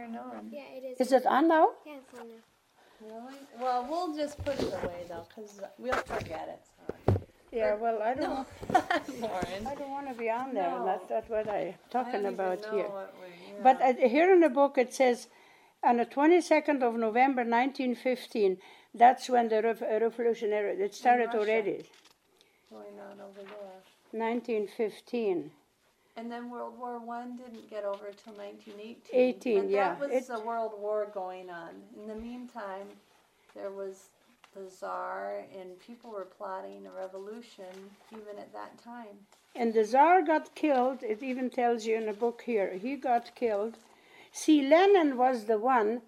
turn on. Yeah, it is. Is it on now? Yeah, it's on now. Really? Well, we'll just put it away though, because we'll forget it. So. Yeah, well, I don't. Lauren. I don't want to be on there. No. That's not what I'm talking about here. Yeah. But here in the book it says, on the 22nd of November 1915, that's when the revolutionary, it started Russia. already. Going on over there. 1915. And then World War I didn't get over till 1918. 18, but yeah. that was a world war going on. In the meantime, there was the Tsar, and people were plotting a revolution even at that time. And the Tsar got killed, it even tells you in the book here, he got killed. See, Lenin was the one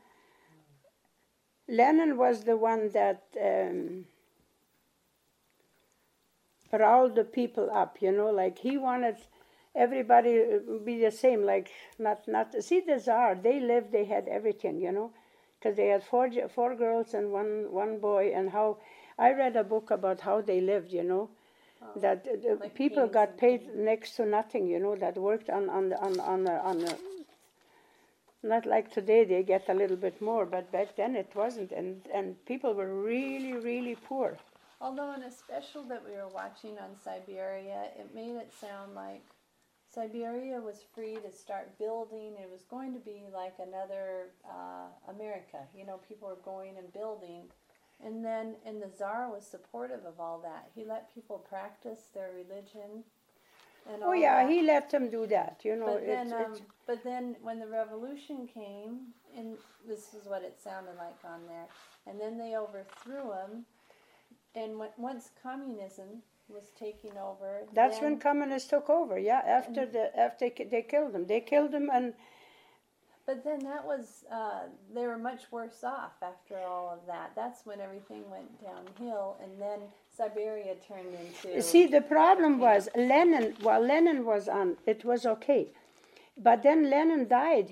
that riled the people up, you know, like he wanted everybody to be the same, like not, see the Tsar, they lived, they had everything, you know, because they had four girls and one boy, and how, I read a book about how they lived, you know, that like people kings got and paid queens. next to nothing, you know, that worked on the not like today they get a little bit more, but back then it wasn't, and people were really, really poor. Although in a special that we were watching on Siberia, it made it sound like Siberia was free to start building. It was going to be like another America. You know, people were going and building. And the Tsar was supportive of all that. He let people practice their religion. And all that. He let them do that, you know. But then when the revolution came, and this is what it sounded like on there, and then they overthrew him, and once communism was taking over, that's when communists took over. Yeah, after they killed him, and. But then that was they were much worse off after all of that. That's when everything went downhill, and then Siberia turned into. See, the problem was Lenin. While Lenin was on, it was okay, but then Lenin died.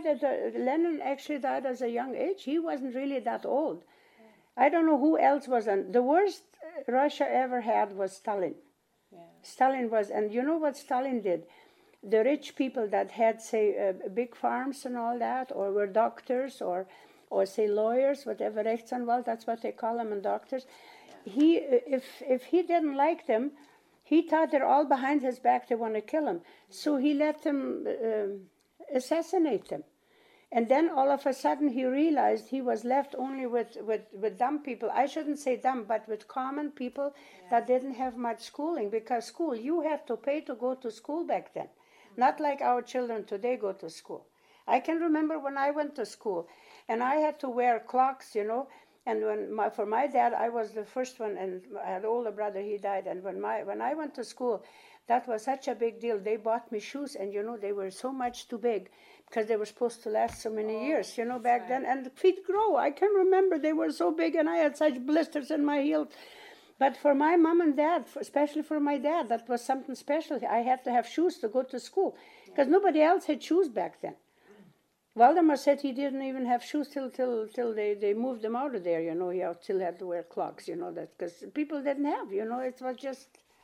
Lenin actually died at a young age. He wasn't really that old. I don't know who else was on. The worst Russia ever had was Stalin. Yeah. Stalin was, and you know what Stalin did? The rich people that had, say, big farms and all that, or were doctors, or say lawyers, whatever, Rechtsanwalt, that's what they call them, and doctors. Yeah. If he didn't like them, he thought they're all behind his back, they want to kill him. So he let them assassinate them. And then all of a sudden he realized he was left only with dumb people. I shouldn't say dumb, but with common people that didn't have much schooling, because school, you had to pay to go to school back then. Not like our children today go to school. I can remember when I went to school, and I had to wear clocks, you know. And for my dad, I was the first one, and I had an older brother, he died. And when I went to school, that was such a big deal. They bought me shoes, and you know they were so much too big because they were supposed to last so many years, you know, back then. And the feet grow. I can remember they were so big, and I had such blisters in my heels. But for my mom and dad, especially for my dad, that was something special. I had to have shoes to go to school because nobody else had shoes back then. Waldemar said he didn't even have shoes till they moved him out of there, you know. He still had to wear clogs, you know, that because people didn't have, you know, it was just.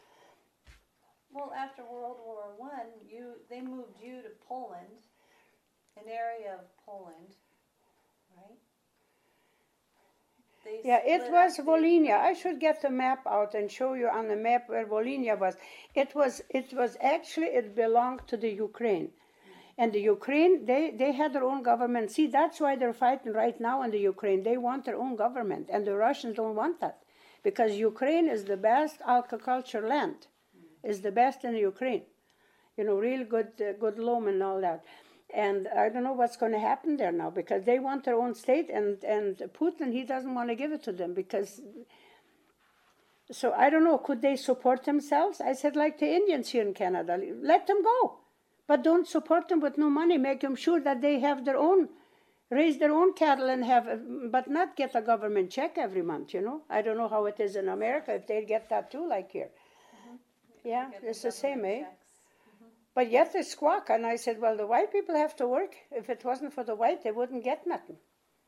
Well, after World War I, they moved you to Poland, an area of Poland, right? Yeah, it was Volhynia. I should get the map out and show you on the map where Volhynia was. It was actually, it belonged to the Ukraine. And the Ukraine, they had their own government. See, that's why they're fighting right now in the Ukraine. They want their own government, and the Russians don't want that. Because Ukraine is the best agriculture land. Is the best in the Ukraine. You know, real good loam and all that. And I don't know what's going to happen there now, because they want their own state, and Putin, he doesn't want to give it to them, because... So I don't know, could they support themselves? I said, like the Indians here in Canada, let them go. But don't support them with no money. Make them sure that they have their own, raise their own cattle and but not get a government check every month, you know. I don't know how it is in America, if they get that too, like here. Mm-hmm. Yeah, it's the same, eh? Mm-hmm. But yet they squawk, and I said, well, the white people have to work. If it wasn't for the white, they wouldn't get nothing.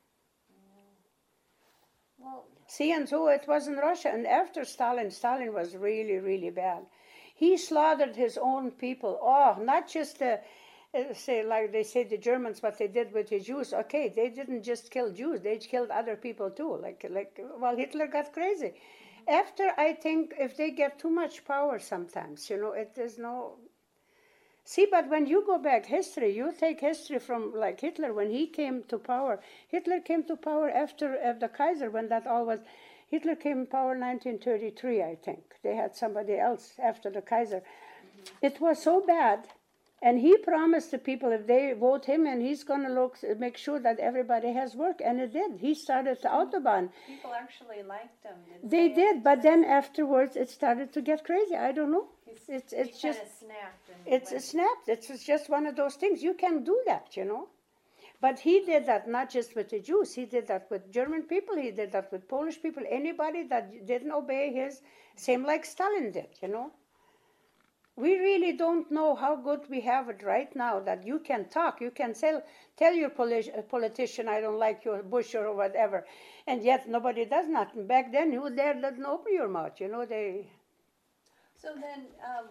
Well, see, and so it was in Russia. And after Stalin was really, really bad. He slaughtered his own people. Oh, not just the say, like they say the Germans, what they did with the Jews. Okay, they didn't just kill Jews; they killed other people too. Well, Hitler got crazy. After, I think, if they get too much power, sometimes, it is no. See, but when you go back history, you take history from like Hitler when he came to power. Hitler came to power after the Kaiser, when that all was. Hitler came to power 1933, I think. They had somebody else after the Kaiser. It was so bad. And he promised the people if they vote him in, he's going to make sure that everybody has work. And it did. He started the Autobahn. People actually liked him. They did, but then afterwards it started to get crazy. I don't know. It's just snapped. It snapped. It's just one of those things. You can do that, But he did that not just with the Jews. He did that with German people. He did that with Polish people. Anybody that didn't obey his, same like Stalin did, We really don't know how good we have it right now, that you can talk. You can tell your politician, I don't like your Bush or whatever. And yet nobody does nothing. Back then, you didn't open your mouth, they... So then,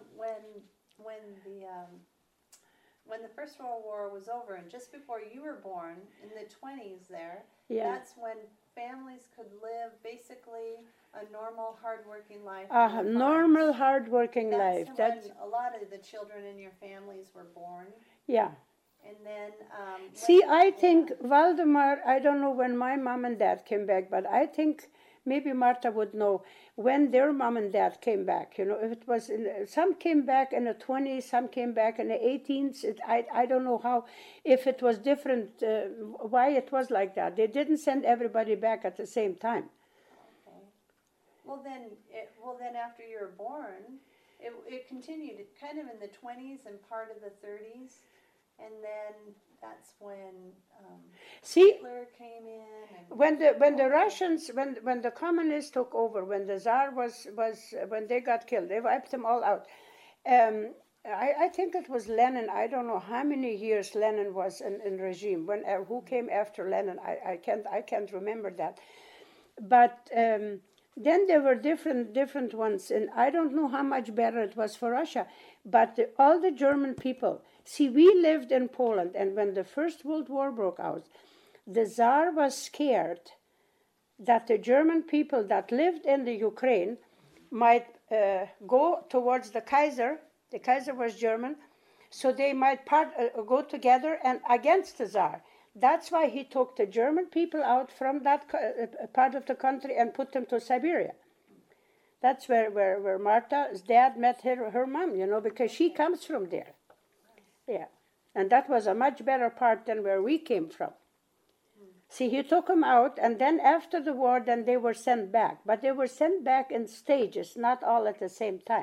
when the First World War was over, and just before you were born, in the 20s there, that's when families could live basically a normal, hardworking life. Normal, hardworking life. That's when a lot of the children in your families were born. Yeah. And then... I think Valdemar, I don't know when my mom and dad came back, but I think... Maybe Marta would know when their mom and dad came back. If it was some came back in the 20s, some came back in the 18s. I don't know how, if it was different, why it was like that. They didn't send everybody back at the same time. Okay. Well then, after you were born, it continued kind of in the 20s and part of the 30s, and then that's when Hitler came in. When the Russians, when the communists took over, when the Tsar when they got killed, they wiped them all out. I think it was Lenin. I don't know how many years Lenin was in regime. Who came after Lenin? I can't remember that. But then there were different ones, and I don't know how much better it was for Russia. But all the German people. See, we lived in Poland, and when the First World War broke out, the Tsar was scared that the German people that lived in the Ukraine might go towards the Kaiser. The Kaiser was German, so they might go together and against the Tsar. That's why he took the German people out from that part of the country and put them to Siberia. That's where Marta's dad met her mom, because she comes from there. Yeah, and that was a much better part than where we came from. See, he took them out, and then after the war, then they were sent back. But they were sent back in stages, not all at the same time.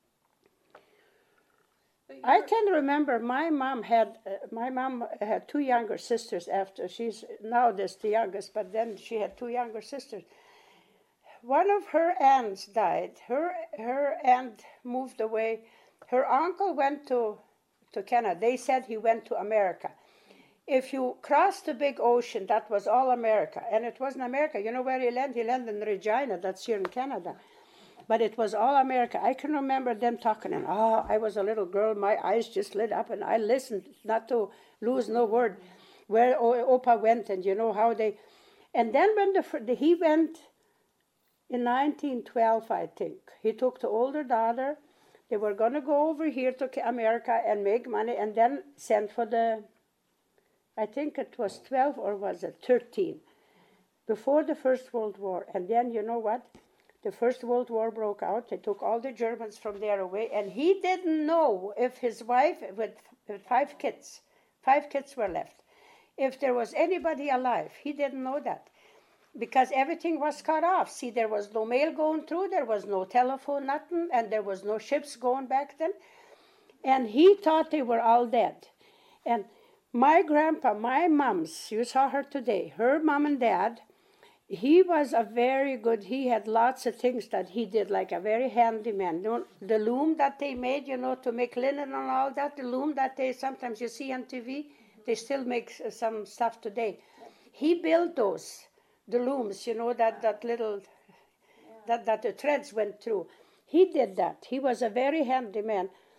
I can remember my mom had two younger sisters after. She's now just the youngest, but then she had two younger sisters. One of her aunts died. Her aunt moved away. Her uncle went to Canada. They said he went to America. If you crossed the big ocean, that was all America. And it wasn't America. You know where he landed? He landed in Regina. That's here in Canada. But it was all America. I can remember them talking, and I was a little girl. My eyes just lit up, and I listened not to lose no word where Opa went, and how they... And then when he went in 1912, I think, he took the older daughter. They were going to go over here to America and make money and then send for I think it was 12 or was it 13, before the First World War. And then, you know what? The First World War broke out. They took all the Germans from there away. And he didn't know if his wife, with 5 kids were left, if there was anybody alive. He didn't know that. Because everything was cut off. See, there was no mail going through, there was no telephone, nothing, and there was no ships going back then. And he thought they were all dead. And my grandpa, my mom's, you saw her today, her mom and dad, he was he had lots of things that he did, like a very handy man. The loom that they made, to make linen and all that, the loom that sometimes you see on TV, they still make some stuff today. He built those. The looms, that little, that the threads went through. He did that. He was a very handy man.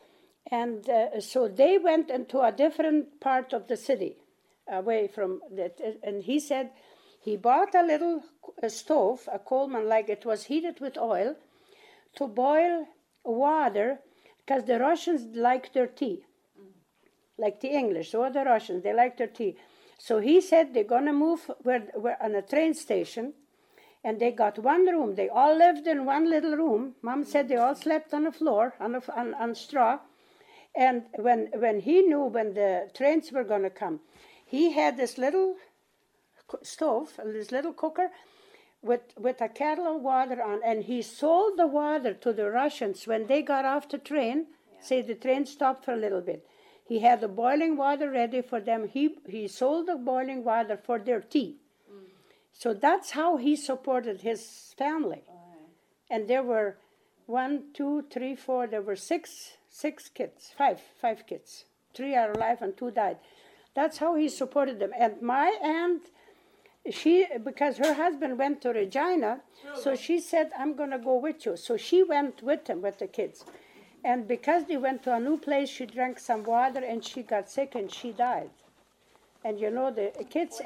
And so they went into a different part of the city, away from that. And he said he bought a little stove, a Coleman, like it was heated with oil, to boil water, because the Russians like their tea, like the English, or the Russians, they like their tea. So he said they're going to move where on a train station, and they got one room. They all lived in one little room. Mom said they all slept on the floor, on straw. And when he knew when the trains were going to come, he had this little stove, this little cooker, with a kettle of water on, and he sold the water to the Russians when they got off the train. Say the train stopped for a little bit. He had the boiling water ready for them. He sold the boiling water for their tea. So that's how he supported his family. And there were 1, 2, 3, 4. There were six kids, five kids. 3 are alive and 2 died. That's how he supported them. And my aunt, because her husband went to Regina, so she said, I'm going to go with you. So she went with him, with the kids. And because they went to a new place, she drank some water and she got sick and she died. And you know, the kids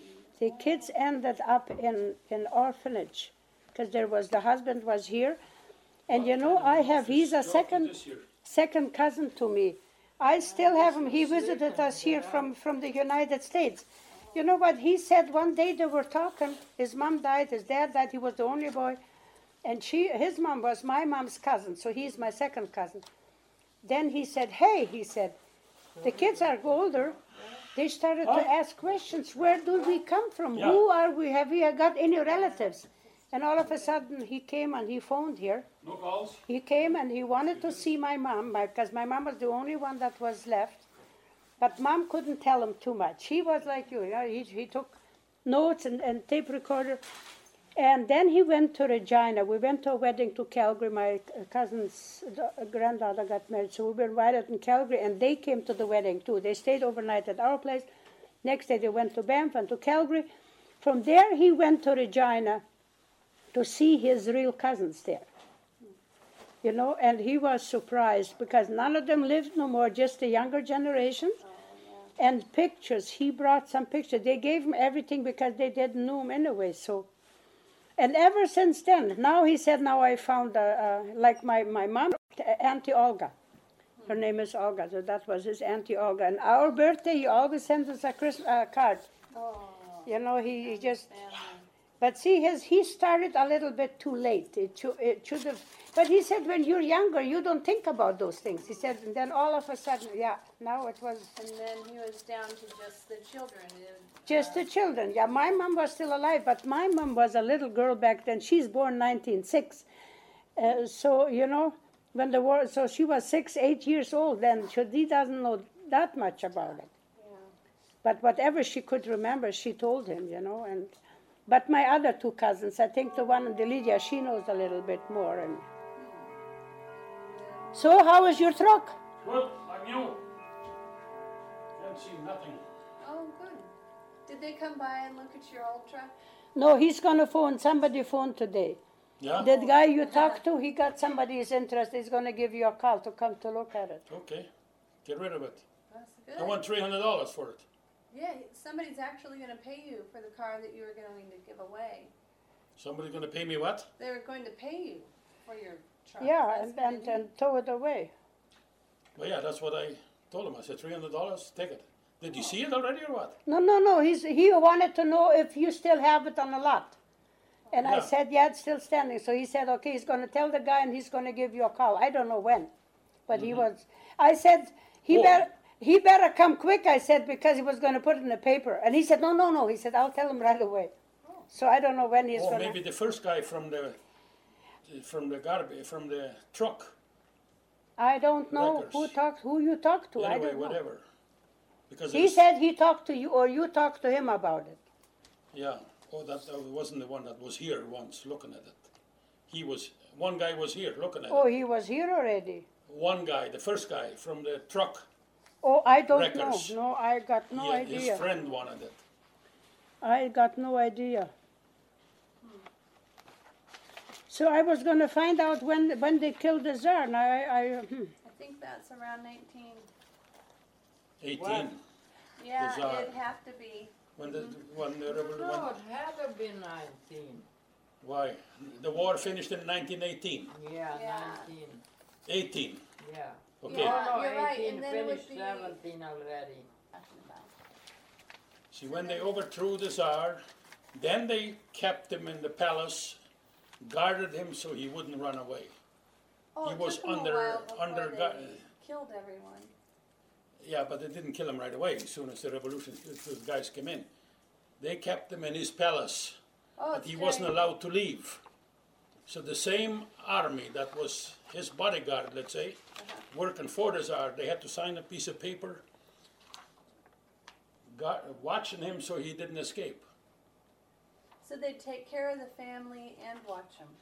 ended up in orphanage, because the husband was here. And you know, he's a second cousin to me. I still have him. He visited us here from the United States. You know what he said? One day they were talking. His mom died, his dad died. He was the only boy. And his mom was my mom's cousin, so he's my second cousin. Then he said, hey, the kids are older. They started to ask questions. Where do we come from? Yeah. Who are we? Have we got any relatives? And all of a sudden he came and he phoned here. No calls? He came and he wanted to see my mom, because my mom was the only one that was left. But Mom couldn't tell him too much. He was like you, he took notes and tape recorder. And then he went to Regina. We went to a wedding to Calgary. My cousin's granddaughter got married, so we were invited in Calgary, and they came to the wedding too. They stayed overnight at our place. Next day they went to Banff and to Calgary. From there he went to Regina to see his real cousins there. You know, and he was surprised because none of them lived no more, just the younger generation. And pictures, he brought some pictures. They gave him everything because they didn't know him anyway, so. And ever since then, now he said, now I found, like my mom, Auntie Olga. Her name is Olga, so that was his Auntie Olga. And our birthday, he always sends us a Christmas card. Oh, You know, he just, family. but see, he started a little bit too late. It should have, but he said, when you're younger, you don't think about those things. He said, and then all of a sudden, yeah, now it was. And then he was down to just the children. Just the children, yeah. My mom was still alive, but my mom was a little girl back then. She's born 1906. So, you know, when the war, so she was 6, 8 years old then. So he doesn't know that much about it. Yeah. But whatever she could remember, she told him, you know. But my other 2 cousins, I think the one in the Lydia, she knows a little bit more. And so, how is your truck? Good, like new. Can't see nothing. Oh, good. Did they come by and look at your old truck? No, he's going to phone. Somebody phoned today. Yeah? That guy you talked to, he got somebody's interest. He's going to give you a call to come to look at it. Okay, get rid of it. That's good. I want $300 for it. Yeah, somebody's actually going to pay you for the car that you were going to give away. Somebody's going to pay me what? They were going to pay you for your truck. Yeah, That's and kinda neat. tow it away. Well, yeah, that's what I told him. I said, $300, take it. Did you see it already or what? No. He wanted to know if you still have it on the lot. And I Yeah. said, yeah, it's still standing. So he said, okay, he's going to tell the guy and he's going to give you a call. I don't know when. But he was, I said, he better come quick, I said, because he was going to put it in the paper. And he said, no. He said, I'll tell him right away. So I don't know when he's Or going maybe to. the first guy from the truck. I don't know Records. who you talked to. I Anyway, don't know. whatever. Because He said he talked to you or you talked to him about it. yeah. Oh, that wasn't the one that was here once looking at it. One guy was here looking at Oh, it. he was here already. One guy, the first guy from the truck. Oh, I don't Records. know. No, I got no His idea. friend wanted it. I got no idea. So I was going to find out when they killed the Tsar. And I think that's around 19. 18. What? Yeah, Bizarre. it'd have to be. When the revolution. No, it had to be 19. Why? The war finished in 1918. Yeah, Yeah. 19. 18. Yeah. Okay. Yeah. No, you're right, 18 and then it would finished be- 17 already. See, when they overthrew the Tsar, then they kept him in the palace, guarded him so he wouldn't run away. Oh, He it was took 'em a under- while before under they gu- killed everyone. Yeah, but they didn't kill him right away as soon as the revolution, the guys came in. They kept him in his palace, Oh, but it's he wasn't very- allowed to leave. So the same army that was his bodyguard, let's say, working for the Tsar, they had to sign a piece of paper watching him so he didn't escape. So they'd take care of the family and watch them.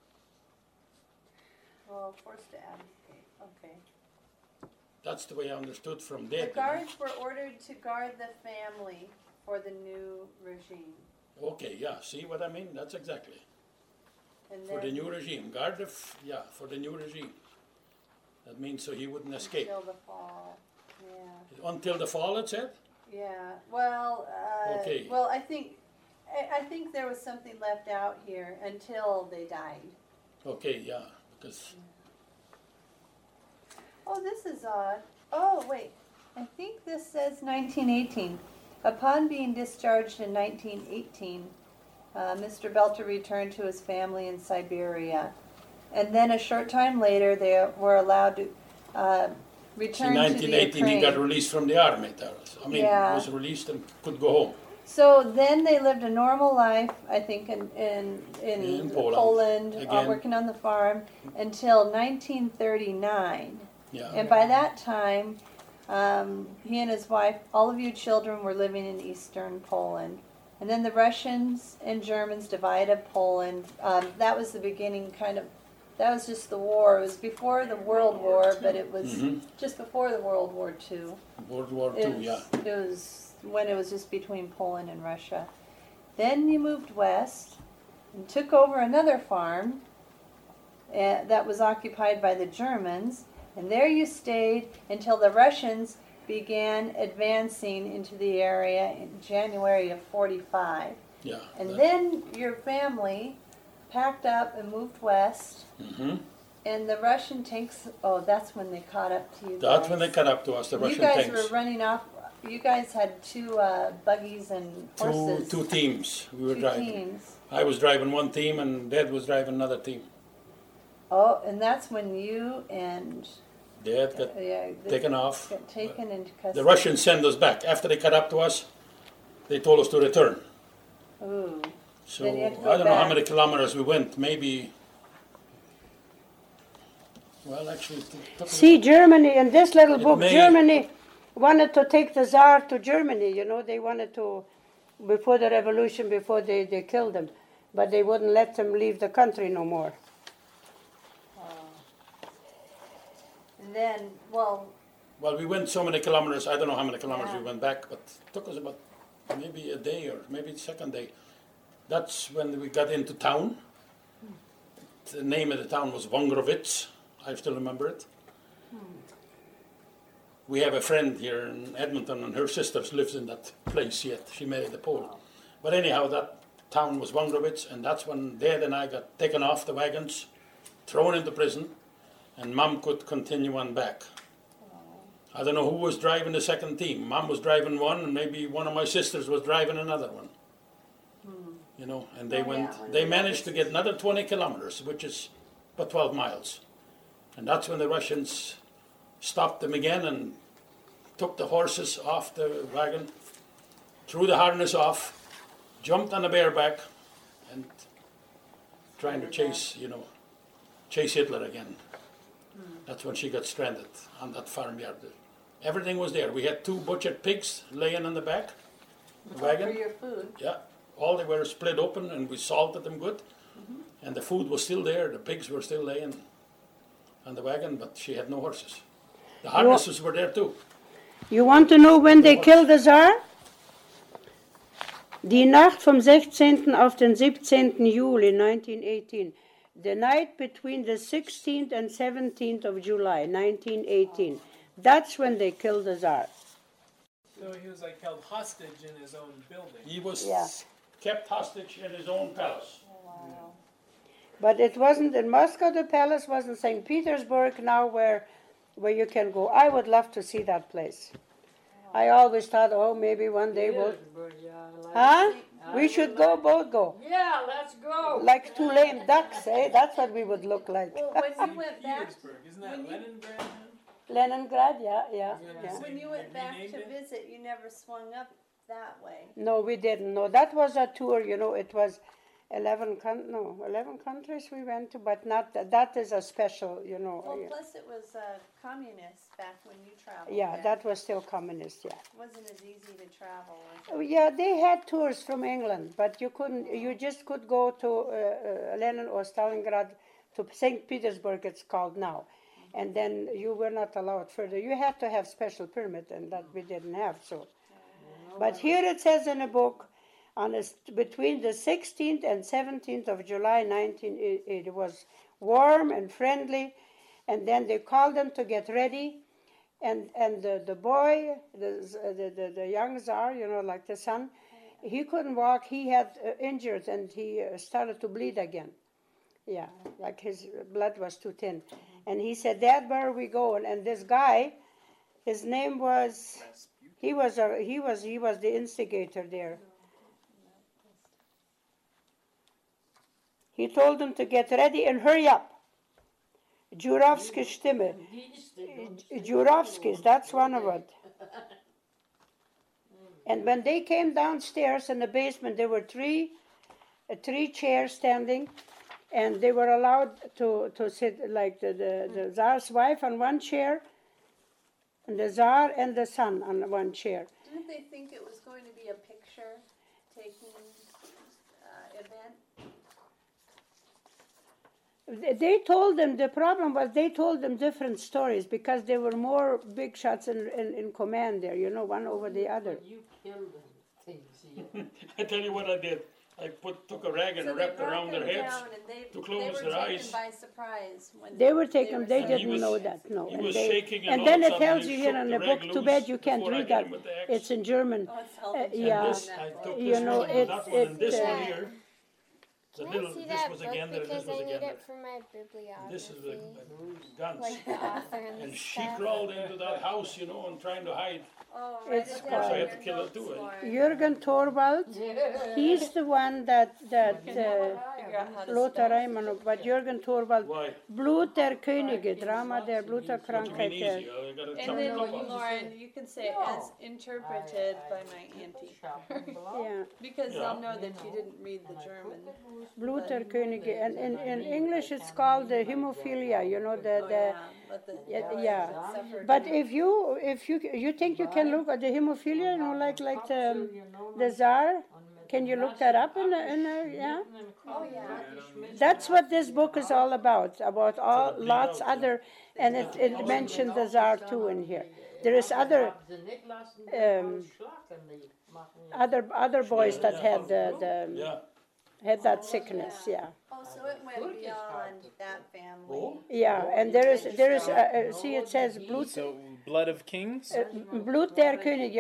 Well, forced to abdicate. Okay. That's the way I understood from The that. guards were ordered to guard the family for the new regime. Okay, yeah, see what I mean? That's exactly. And For then the new regime, guard the, for the new regime. That means so he wouldn't escape. until the fall. Yeah. Until the fall, it said? Yeah. Well. Okay. Well, I think there was something left out here until they died. Okay, yeah, because, Oh, this is odd. Oh, wait. I think this says 1918. Upon being discharged in 1918, Mr. Belter returned to his family in Siberia. And then a short time later, they were allowed to in return to the 1918 he got Ukraine. released from the army. Yeah. Was released and could go home. So then they lived a normal life, I think, in In Poland, Again. working on the farm, until 1939. Yeah. And by that time, he and his wife, all of you children, were living in eastern Poland. And then the Russians and Germans divided Poland. That was the beginning, that was just the war. It was before the World War, but it was Mhm. just before the World War II. World War It II, yeah. was when it was just between Poland and Russia. Then you moved west and took over another farm that was occupied by the Germans. And there you stayed until the Russians began advancing into the area in January of 45. Yeah. And then your family packed up and moved west. Mhm. And the Russian tanks, oh, that's when they caught up to you That's guys. when they cut up to us, the You Russian guys tanks. were running off. You guys had two buggies and horses. Two teams we were Two driving. teams. I was driving one team and Dad was driving another team. Oh, and that's when you and Dad got taken off. got taken into custody. The Russians sent us back. After they cut up to us, they told us to return. Ooh. So Then you had to go I don't know how back. many kilometers we went. Maybe. Well, actually, it took See, Germany, in this little It book, may- Germany wanted to take the Tsar to Germany. You know, they wanted to, before the revolution, before they killed him. But they wouldn't let them leave the country no more. And then, well, Well, we went so many kilometers. I don't know how many kilometers Yeah. we went back, but it took us about maybe a day or maybe the second day. That's when we got into town. The name of the town was Wągrowiec. I still remember it. We have a friend here in Edmonton, and her sister lives in that place yet. She married a Pole. But anyhow, that town was Wągrowiec, and that's when Dad and I got taken off the wagons, thrown into prison, and Mom could continue on back. I don't know who was driving the second team. Mom was driving one, and maybe one of my sisters was driving another one. You know, and they Oh, yeah, when they they managed to get another 20 kilometers, which is about 12 miles. And that's when the Russians stopped them again and took the horses off the wagon, threw the harness off, jumped on the bareback, and trying to chase Hitler again. That's when she got stranded on that farmyard. Everything was there. We had 2 butchered pigs laying on the back, the for wagon. your food. Yeah, all they were split open and we salted them good. And the food was still there. The pigs were still laying on the wagon, but she had no horses. The harnesses were there too. You want to know when they killed the Tsar? Die Nacht vom 16. auf den 17. Juli 1918. the night between the 16th and 17th of July, 1918. That's when they killed the Tsar. So he was like held hostage in his own building. He was Yeah. kept hostage in his own palace. But it wasn't in Moscow, the palace was in St. Petersburg now where you can go. I would love to see that place. I always thought, oh, maybe one day we'll... Petersburg, yeah, I like Huh? it. We should go, both go. Yeah, let's go. Like two lame ducks, eh? That's what we would look like. Well, when you went back, Petersburg, isn't that Leningrad? Then? Leningrad, yeah. Yeah. when you went They back renamed to it? visit, you never swung up that way. No, we didn't. No, that was a tour, it was 11 countries we went to, but not, that is a special, Well, plus it was communist back when you traveled. Yeah, there. that was still communist, yeah. wasn't as easy to travel. Oh, yeah, they had tours from England, but you just could go to Lenin or Stalingrad, to St. Petersburg it's called now. And then you were not allowed further. You had to have special permit, and that we didn't have, so. But here it says in a book, between the 16th and 17th of July 1980, it was warm and friendly, and then they called them to get ready, and the boy, the young Tsar, like the son, he couldn't walk. He had injured, and he started to bleed again. Yeah, like his blood was too thin, and he said, "Dad, where are we going?" And this guy, his name was, he was the instigator there. He told them to get ready and hurry up. Jurovsky's Stimme. Jurovsky's, that's one of it. And when they came downstairs in the basement, there were three chairs standing, and they were allowed to sit, like the Tsar's wife on one chair, and the Tsar and the son on one chair. Didn't they think it was going to be a picture-taking event? They told them, the problem was they told them different stories because there were more big shots in command there, one over the other. You killed them things here. I tell you what I did. I took a rag and So wrapped they brought around them their heads. down, and to close they were their taken eyes. by surprise when They were taken, they were didn't was- know that, no. he And was they- shaking and and all then of it a sudden tells he you here shook in the the rag book, too bad loose you can't before I read hit that. him with the axe. It's in German. Oh, it's Elton John yeah. on This, that I book. took You this know, one and that one and this it- one here. The Can little, I see this that was book again there, this because was I need again there. it for my bibliography? This is the guns. Like the author and, And the she stuff. crawled into that house, and trying to hide. Oh, write It's it down called- in So I had your to kill her notes, too, eh? Lauren. Jürgen Thorwald, he's the one that Figure out how to Lothar spell. Reimann, but Jürgen Thorwald, Why? Blut der Könige, Drama der What you mean Bluterkrankheit. easy? I gotta chop And it then, up. on. Lauren, you can say as interpreted by my auntie. Yeah, Because Yeah. they'll know that you didn't read the German. Bluterkönige, and in English it's called the hemophilia, But the yeah. suffered. But if you think you can look at the hemophilia, like the Tsar, can you look that up in yeah? Oh, yeah. That's what this book is all about all lots other, and it mentioned the Tsar too in here. There is other other boys that had Yeah. had that sickness, yeah. Oh, so it went beyond that family. Yeah, and there is see it says Blut So, blood of kings? Blut der Könige,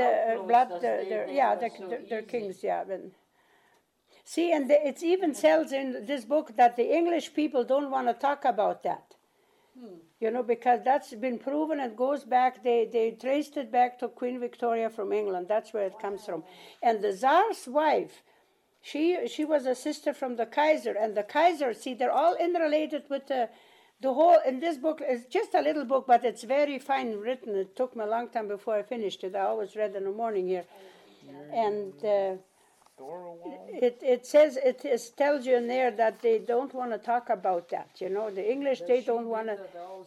their kings, yeah. See, and it even tells in this book that the English people don't want to talk about that. Because that's been proven. It goes back, they traced it back to Queen Victoria from England. That's where it comes from. And the Tsar's wife, she was a sister from the Kaiser. And the Kaiser, see, they're all interrelated with the whole, in this book, it's just a little book, but it's very fine written. It took me a long time before I finished it. I always read in the morning here. And it says, tells you in there that they don't want to talk about that. The English, they don't want to. Is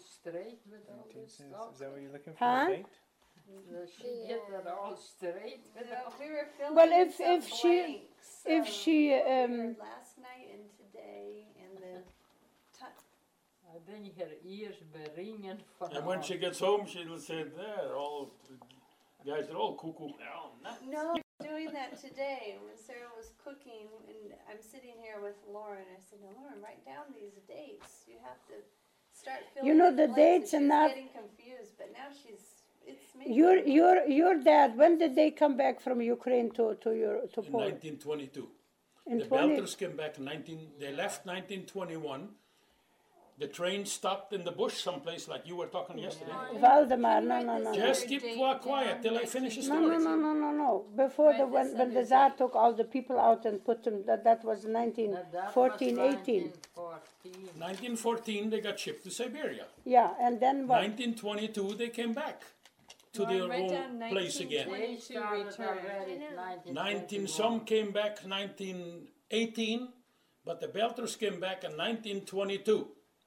that what you're looking for? Huh? Date? Does she get that all straight? We were filming Well, some blanks, last night and today, and the Then her ears beringen van And when she gets home, she'll say, "There, all guys are all cuckoo." no. doing that today when Sarah was cooking, and I'm sitting here with Lauren. I said, "No, Lauren, write down these dates. You have to start filling You know in the blanks." dates and and she was that- getting confused, but now it's making Your dad, when did they come back from Ukraine to In Poland? 1922. In The 20 Belters came back in they left 1921. The train stopped in the bush someplace like you were talking yesterday. Valdemar, Can you no, write no, this no. other Just keep date quiet down, till I finish the No, story. no. Before Write when this the other Tsar date. took all the people out and put them, that was That 1914, was 18. 1914. 1914 they got shipped to Siberia. Yeah, and then what? 1922 they came back to Lauren, their write own down place again. 1920. They started return. already I know. 19 1921. some came back 1918, but the Belters came back in 1922.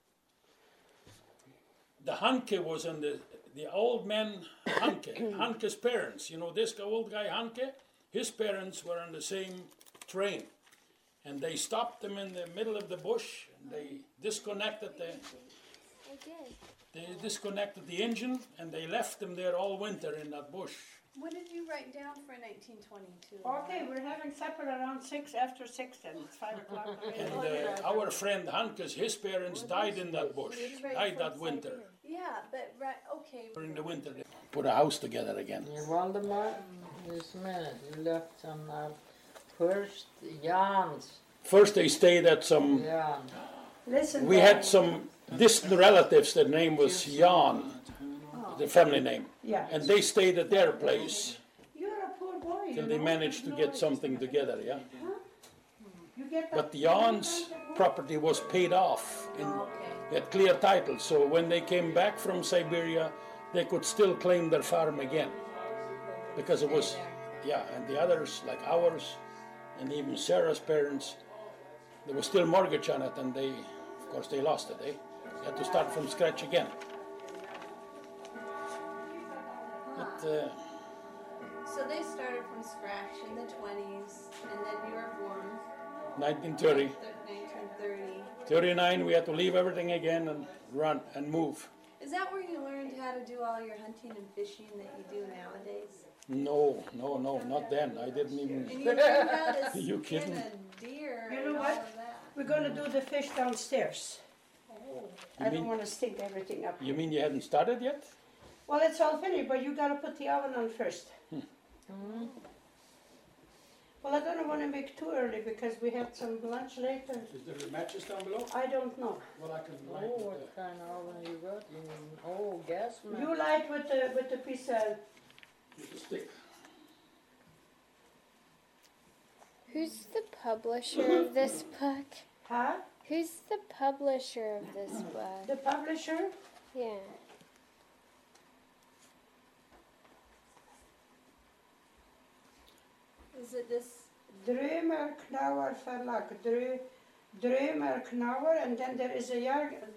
The Hanke was in the old man Hanke, Hanke's parents. You know this old guy Hanke? His parents were on the same train. And they stopped them in the middle of the bush. And they disconnected I did. the engine, and they left them there all winter in that bush. What did you write down for 1922? Okay, we're having supper around 6, after 6 then, it's 5 o'clock already. And our friend Hanke's, his parents died in that bush, died that winter. Yeah, but right, okay. During the winter, they put a house together again. Valdemar is med. You left some first Jans. First, they stayed at some. Jan. Listen, We Dad, had some distant relatives. Their name was Jan, the family name, Yeah. and they stayed at their place You're a poor boy. till you they know. managed to get something together. Yeah, You get that. but Jan's property was paid off. He had clear title, so when they came back from Siberia, they could still claim their farm again, because it was, and the others, like ours, and even Sarah's parents, there was still mortgage on it, and they, of course, they lost it. They had to start from scratch again. But So they started from scratch in the 20s, and then you were born 1930, 1930. 39, we had to leave everything again and run and move. Is that where you learned how to do all your hunting and fishing that you do nowadays? No, not then. I didn't even. And you learned how to You skin kidding? a deer You and know all what? of that. We're going to do the fish downstairs. I don't mean- want to stink everything up. You mean you hadn't started yet? Well, it's all finished, but you got to put the oven on first. Well, I don't want to make too early because we have some lunch later. Is there matches down below? I don't know. Well, I can Oh, what kind of oven you got? Gas man. You light with the piece of. stick. Who's the publisher of this book? Huh? Who's the publisher of this book? The publisher? Yeah. Is it this? Drömer Knauer Verlag. Drömer Knauer, and then there is a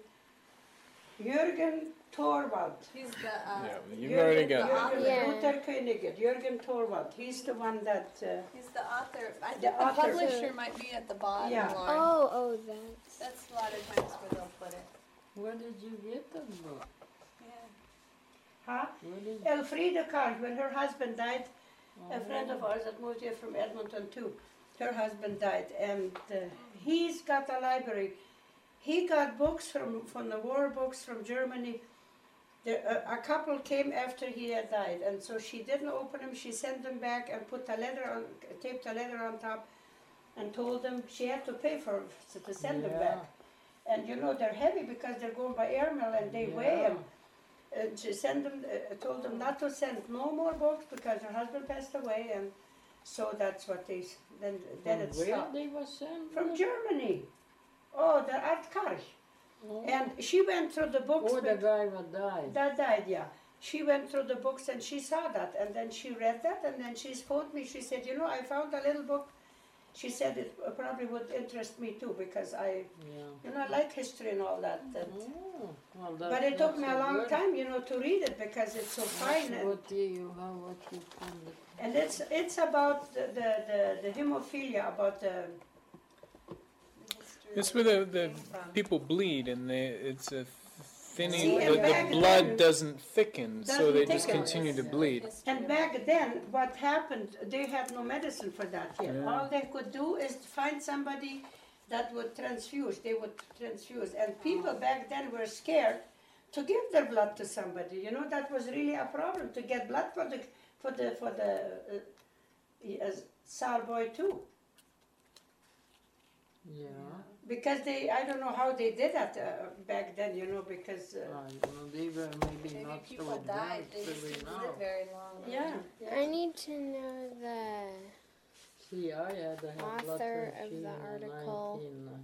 Jürgen Torwald. He's the. Yeah, you've already got Jürgen Yeah. Luther Jürgen Torwald. He's the one that. He's the author. I The think the author. publisher might be at the bottom. Yeah. Lauren. Oh, that's. That's a lot of times where they'll put it. Where did you get that book? Yeah. Huh? Where did Elfriede Karl, when her husband died, a friend of ours that moved here from Edmonton too, her husband died, and he's got a library. He got books from the war books from Germany. A couple came after he had died, and so she didn't open them. She sent them back and put taped a letter on top, and told them she had to pay to send them back. And you know they're heavy because they're going by airmail and they weigh them. And she told them not to send no more books because her husband passed away, and so that's what then it where stopped. they were sent? From Germany. Oh, the Art Karch. Oh. And she went through the books. Oh, the guy that died. That died, yeah. She went through the books and she saw that, and then she read that, and then she phoned me. She said, you know, I found a little book. She said it probably would interest me too because I like history and all that. And Oh, well, but it took me a long good. time, to read it because it's so fine. And, What do you have? What you found? and it's about the hemophilia, about the It's where the people bleed, and it's a thinning, See, and the back blood then- doesn't thicken, so Doesn't they just thicken. continue to bleed. And back then, what happened, they had no medicine for that yet. Yeah. All they could do is find somebody that would transfuse. They would transfuse. And people back then were scared to give their blood to somebody. You know, that was really a problem to get blood for the Sal boy too. Yeah. Because I don't know how they did that back then, you know, because, They were maybe Maybe not people so died, they advanced just as we didn't now. live very long. yeah. I need to know the See, I had a blood Author of transfusion the in article.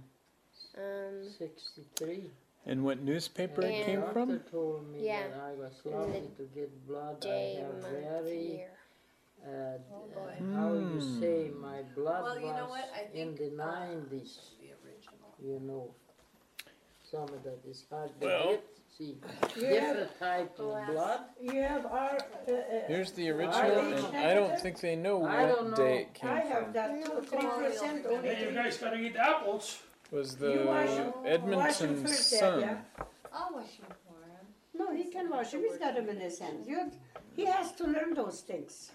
1963. And what newspaper it And- came doctor from? told me Yeah. that I was lucky to get blood. day, I have month, very, year. how you say, my blood Well, you know was what, I in think, the 90s, The original. you know. Some of that is hard to Well- get. See, Yeah. different type of blood. You have our, Here's the original, and I don't think they know I don't what know. day it came I have from. that too, 3% only. Hey, you guys gotta eat apples. Was You wash 'em- the wash 'em Edmonton first, Dad, Sun. yeah? I'll wash him for him. No, he can wash him. He's got him in his hands. He has to learn those things.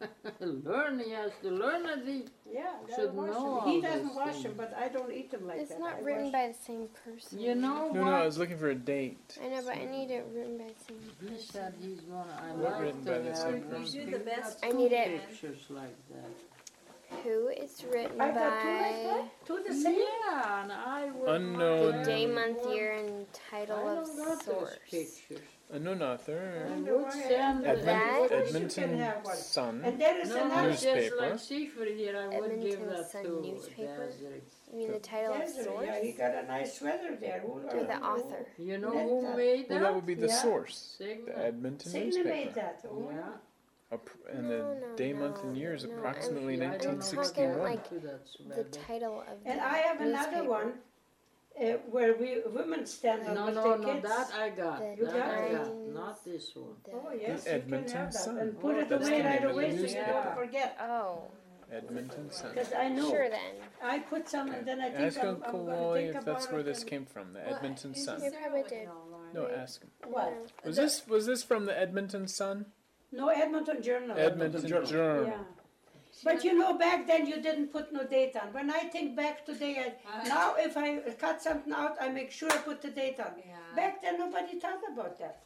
He has to learn it. Yeah, Should wash know him. He all doesn't those wash things. him, but I don't eat them like It's that. not I written wash- by the same person. You know No, what? I was looking for a date. I know, but I need it written by the same He person. said he's gonna. I What like written to by the same have person? You do the best. I need it. pictures like that. Who it's written I got two like by, that. Two the same. Yeah, and I would. Unknown. the day, month, year, and I title of don't got those source. pictures. Unknown author. I wonder would why send That- Edmonton Edmonton have one. Sun. And there is No, another. just Newspaper. like Seaford here, I would give Edmonton that Sun to newspaper? Desiree. I mean, the title of Desert, source yeah, he got a nice sweater there. or the author. You know That- who that- made that? Well, that would be the Yeah. source. The Sigma. Edmonton Signa made newspaper. that. Oh, Yeah. And No, the no, day, month, and no, year is no, approximately I don't know what 1961. talking, like, happened to that The sweater. title of And the I have another newspaper. one where women stand up No, with no, their no, kids. that I got. The You That I got. Times. Not this one. Oh, yes, The you can Edmonton have that. Sun. And put Oh, it that's away the right name of the away so you newspaper. don't forget. Oh, Edmonton Sun. Because I know. sure then. I put some and then I think Ask I'm Uncle going to Wally think if about that's where it this and- came from, the Well, Edmonton you Sun. You Sarah probably would did. know, Lauren. No, ask him. What? Was this from the Edmonton Sun? No, Edmonton Journal. Edmonton Journal. Journal. Yeah. But you know, back then you didn't put no date on. When I think back today, now if I cut something out, I make sure I put the date on. Yeah. Back then nobody thought about that.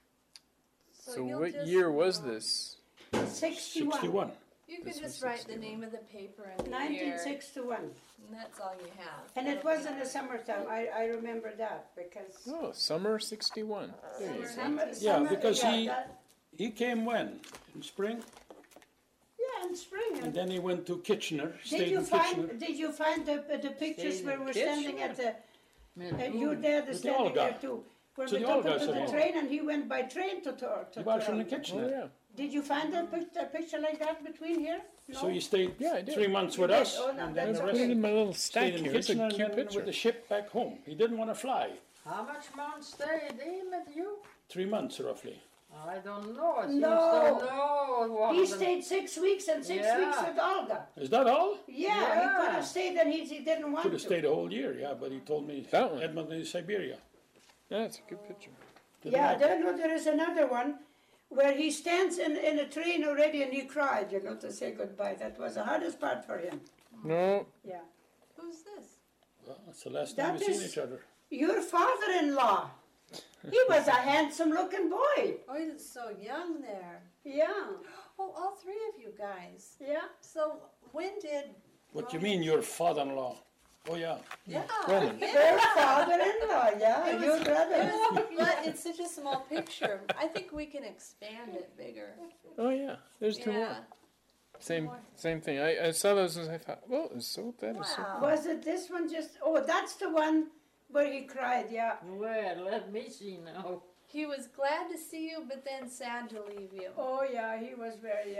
So you'll what just, year was this? 61. 61. You could This just was write the 61. name of the paper and the year, 1961. and that's all you have. And it was in the summertime. I remember that because. Oh, summer 61. There you go. Yeah, because he- that- He came when? In spring? yeah, in spring. And then he went to Kitchener, Did stayed you in Kitchener. find? Did you find the pictures Stayed where in we're standing at the? Man, You there, the With the standing Olga. there too. When So we the took him Olga to the said, train, and he went by train to He was in Toronto. Oh, Kitchener. yeah. Did you find a picture like that between here? No. So he stayed Yeah, I did. 3 months with You did? us, Oh, no, and then that's the I rest put it in my little stayed stack in here. It's a Kitchener and cute then with picture. the ship back home. He didn't want to fly. how much months stayed he with you? 3 months roughly. I don't know. It seems No. to know what He the- stayed 6 weeks and 6 Yeah. weeks with Olga. Is that all? Yeah, he Yeah. could have stayed and he didn't want Could have to. stayed a whole year, yeah, but he told me That one. Edmonton is Siberia. Yeah, it's a good picture. Didn't Yeah, like it. there is another one where he stands in a train already and he cried, to say goodbye. That was the hardest part for him. No, Yeah. Who's this? Well, that's the last time That we've seen is- each other. Your father-in-law. He was a handsome-looking boy. Oh, he was so young there. Yeah, Oh, all three of you guys. yeah. So when did? What do you mean, your father-in-law? Oh, yeah. Yeah. Roman. Your father-in-law, yeah, It your was- brother. But it's such a small picture. I think we can expand it bigger. Oh yeah, there's two more. Yeah. Same thing. I saw those and I thought, well, it's so that is so. Wow. Was it this one just, oh, that's the one where he cried, yeah. Well, let me see now. He was glad to see you, but then sad to leave you. Oh, yeah, he was very,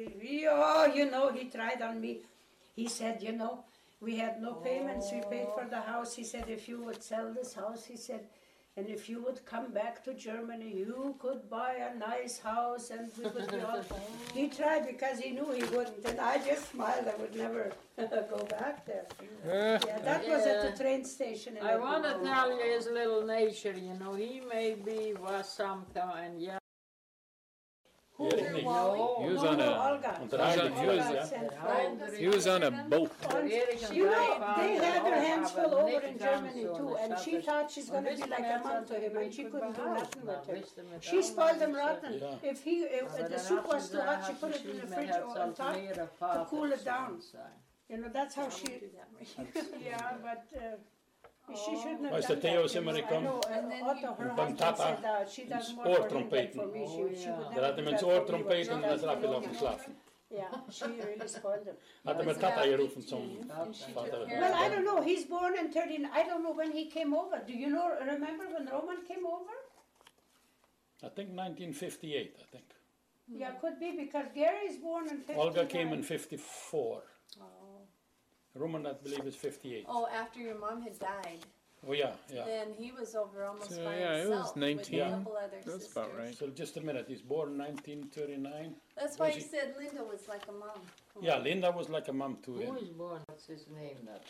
he tried on me. He said, we had no payments, we paid for the house. He said, if you would sell this house, he said, And if you would come back to Germany, you could buy a nice house and we would be all. He tried because he knew he wouldn't, and I just smiled. I would never go back there. Yeah, that was at the train station. In I want to Edinburgh. tell you his little nature, you know, he maybe was some kind, yeah. Who? Yeah, he- No, He was no, on no, a- Olga. on the He was on- island, he was- Olga sent for- He was on a boat. You know, they had their hands full over in Germany too, and she thought she's going to be like a mom to him, and she couldn't do nothing with him. She spoiled him rotten. Yeah. If the soup was too hot, she put it in the fridge on top to cool it down. You know, that's how she. Yeah, but she shouldn't have Weißt done du, Theo that. is immer I gekommen. know, And then Otto, her Und beim husband Papa said she does ins more for him than Ohrtrompeten. for me. She would Der never hat do ihm ins that Ohr for me, but trompeten she und does dann ist er for me. abgelaufen schlafen. Yeah, she really spoiled him. Hat er Was mit Tata about gerufen zum and she took Vater. care Well, of I him. don't know. He's born in 13. I don't know when he came over. Do you know? Remember when Roman came over? I think 1958, I think. Yeah, could be because Gary's born in 59. Olga came in 54. Oh. Roman, I believe, is 58. Oh, after your mom had died, Oh, yeah, yeah. then he was over almost So, by yeah, it was himself with 19. a couple other That's sisters. about right. So just a minute, he's born 1939. That's why Was you he- said Linda was like a mom. Yeah, Linda was like a mom to Who him. is born? What's his name? That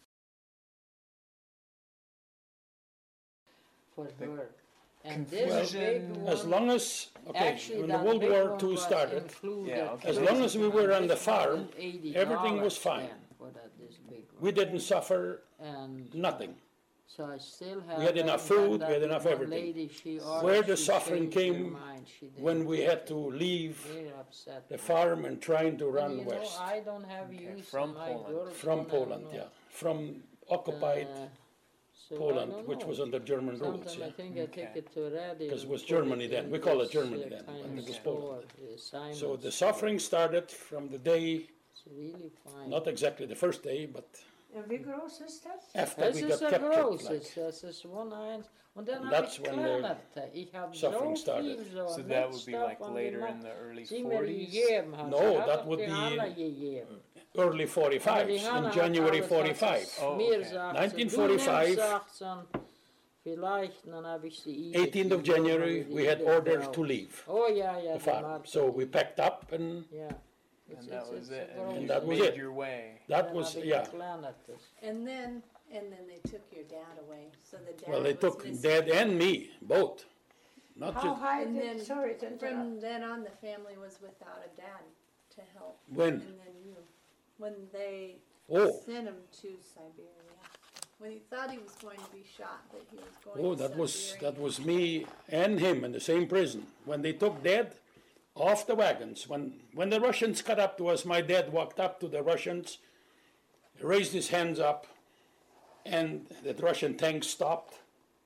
for her. And this big Confusion. one. As long as, okay, Actually, when the that World big War one II was started, included. Yeah, okay. as long as we were on the farm, $180 everything was fine. then for this big one. we didn't suffer And nothing. so I still have. We had enough it, and food, we had that enough one everything. Lady, she Where the she suffering changed her came mind. She When didn't we take had it. to leave Very upset. the farm and trying to And run you west. know, I don't have use from my Poland. girls From don't Poland, have yeah. From occupied so I Poland, don't which know. was under German rules, Sometimes yeah. I think I take it to Ready. 'Cause it and was put Germany then. in We call it this, Germany kind then, but of it was store, Poland. Simon's. So the suffering started from the day, It's really fine. not exactly the first day, but And wie groß ist das? after Es we ist got ja captured. groß, Like, es ist 1-1. Und dann And habe that's ich when the Kleinerte. Ich habe suffering so started. viel so So mit that would be Stoff like und later gemacht. in the early Sie mir 40s. gegeben hat. No, Sie hat that doch would die be Hanna gegeben. early Aber 45, die Hanna in hat January alles, 45. Oh, Mir okay. sagt, 1945, du nimmst 18, vielleicht, dann habe ich sie 18th of January, we had ordered to leave Oh ja, ja, the die farm. Martha, So we die- packed up and Ja. And that was it. so And groß. you that was made it. your way. that Dann was, habe ich yeah. Kleinerte. And then they took your dad away. So the dad Well, they was took missing. Dad and me, both. Not How just, high And did, then sorry to interrupt. From then on, the family was without a dad to help. when? And then you, when they Oh, sent him to Siberia, when he thought he was going to be shot, that he was going oh, to that was, Siberia. that was me and him in the same prison. When they took Dad off the wagons, when the Russians cut up to us, my dad walked up to the Russians, raised his hands up, and the Russian tanks stopped,